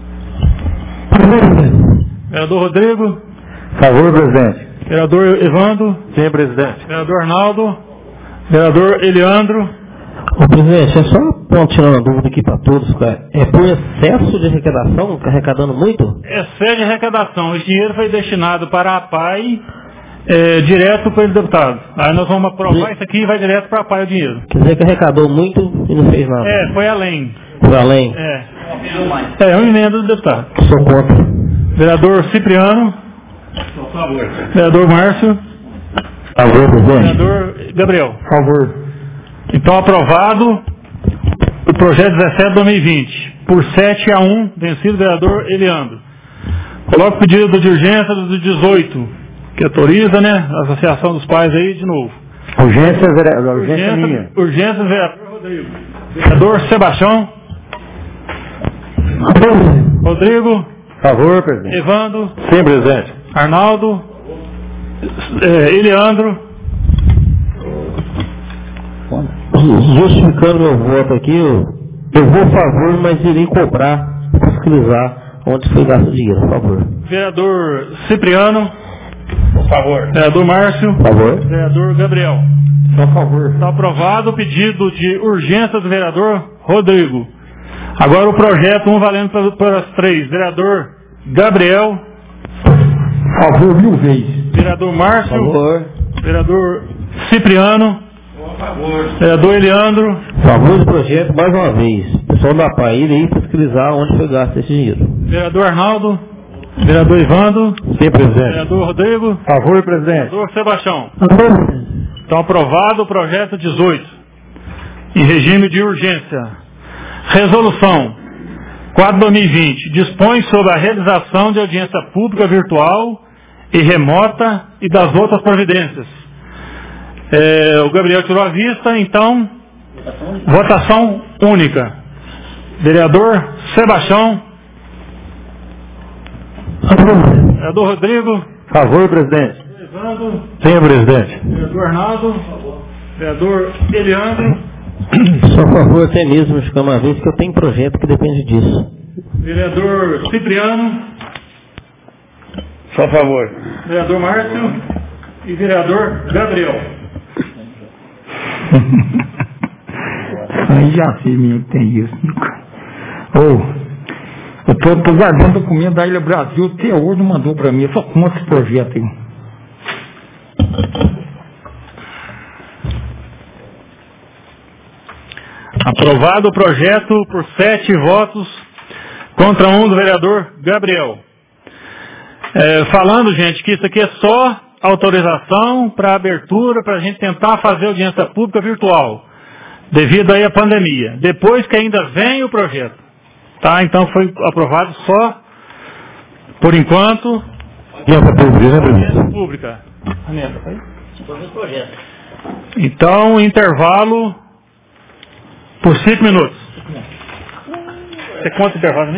Vereador Rodrigo. Favor, presidente. Vereador Evandro. Sim, presidente. Vereador Arnaldo. Vereador Eliandro. Ô, presidente, é só um ponto tirando a dúvida aqui para todos, cara. É por excesso de arrecadação, arrecadando muito? Excesso de arrecadação. Esse dinheiro foi destinado para a P A I, é, direto para o deputado. Aí nós vamos aprovar Sim. isso aqui e vai direto para a P A I o dinheiro. Quer dizer que arrecadou muito e não fez nada. É, foi além. Por além? É. É, uma emenda do deputado. Sou contra. Vereador Cipriano. Por favor. Vereador Márcio. Favor, presidente. Vereador Gabriel. Favor. Então, aprovado o projeto dezessete de dois mil e vinte. Por sete a um, vencido o vereador Eliandro. Coloco o pedido de urgência do dezoito, que autoriza, né, a Associação dos Pais aí de novo. Urgência, vereador. Urgência, Urgência, minha. urgência vereador Rodrigo. Vereador Sebastião. Rodrigo. Favor, presidente. Evandro. Sim, presidente. Arnaldo. É, Eliandro. Justificando meu voto aqui, eu, eu vou a favor, mas irei cobrar, fiscalizar onde foi gasto o dinheiro, por favor. Vereador Cipriano. Por favor. Vereador Márcio. Por favor. Vereador Gabriel. Por favor. Está aprovado o pedido de urgência do vereador Rodrigo. Agora o projeto, um valendo para, para as três. Vereador Gabriel. Favor mil vezes. Vereador Por Márcio. favor. Vereador Cipriano. Por favor. Vereador Eliandro. Favor do projeto, mais uma vez. O pessoal da P A I irei fiscalizar onde foi gasto esse dinheiro. Vereador Arnaldo. Vereador Evandro. Sim, presidente. Vereador Rodrigo. Favor, presidente. Vereador Sebastião. Então aprovado o projeto dezoito. Em regime de urgência. Resolução quatro de dois mil e vinte. Dispõe sobre a realização de audiência pública virtual e remota e das outras providências. É, o Gabriel tirou a vista, então, votação única. Vereador Sebastião. Vereador Rodrigo. Favor, presidente. Evandro. Sim, presidente. Vereador Arnaldo. Vereador Eliandro. Só a favor até mesmo, acho que é uma vez que eu tenho projeto que depende disso. Vereador Cipriano. Só a favor. Vereador Márcio. E vereador Gabriel. Aí já sei mesmo que tem isso. Ô, eu tô, tô guardando documento da Ilha Brasil, até hoje não mandou pra mim, eu só conto esse projeto aí. Aprovado o projeto por sete votos contra um do vereador Gabriel. É, falando, gente, que isso aqui é só autorização para abertura, para a gente tentar fazer audiência pública virtual, devido aí à pandemia. Depois que ainda vem o projeto. Tá? Então foi aprovado só, por enquanto, Audiência pública, né, audiência presidente? pública. Aneta, tá aí? Então, intervalo por cinco minutos. Você conta o intervalo, né?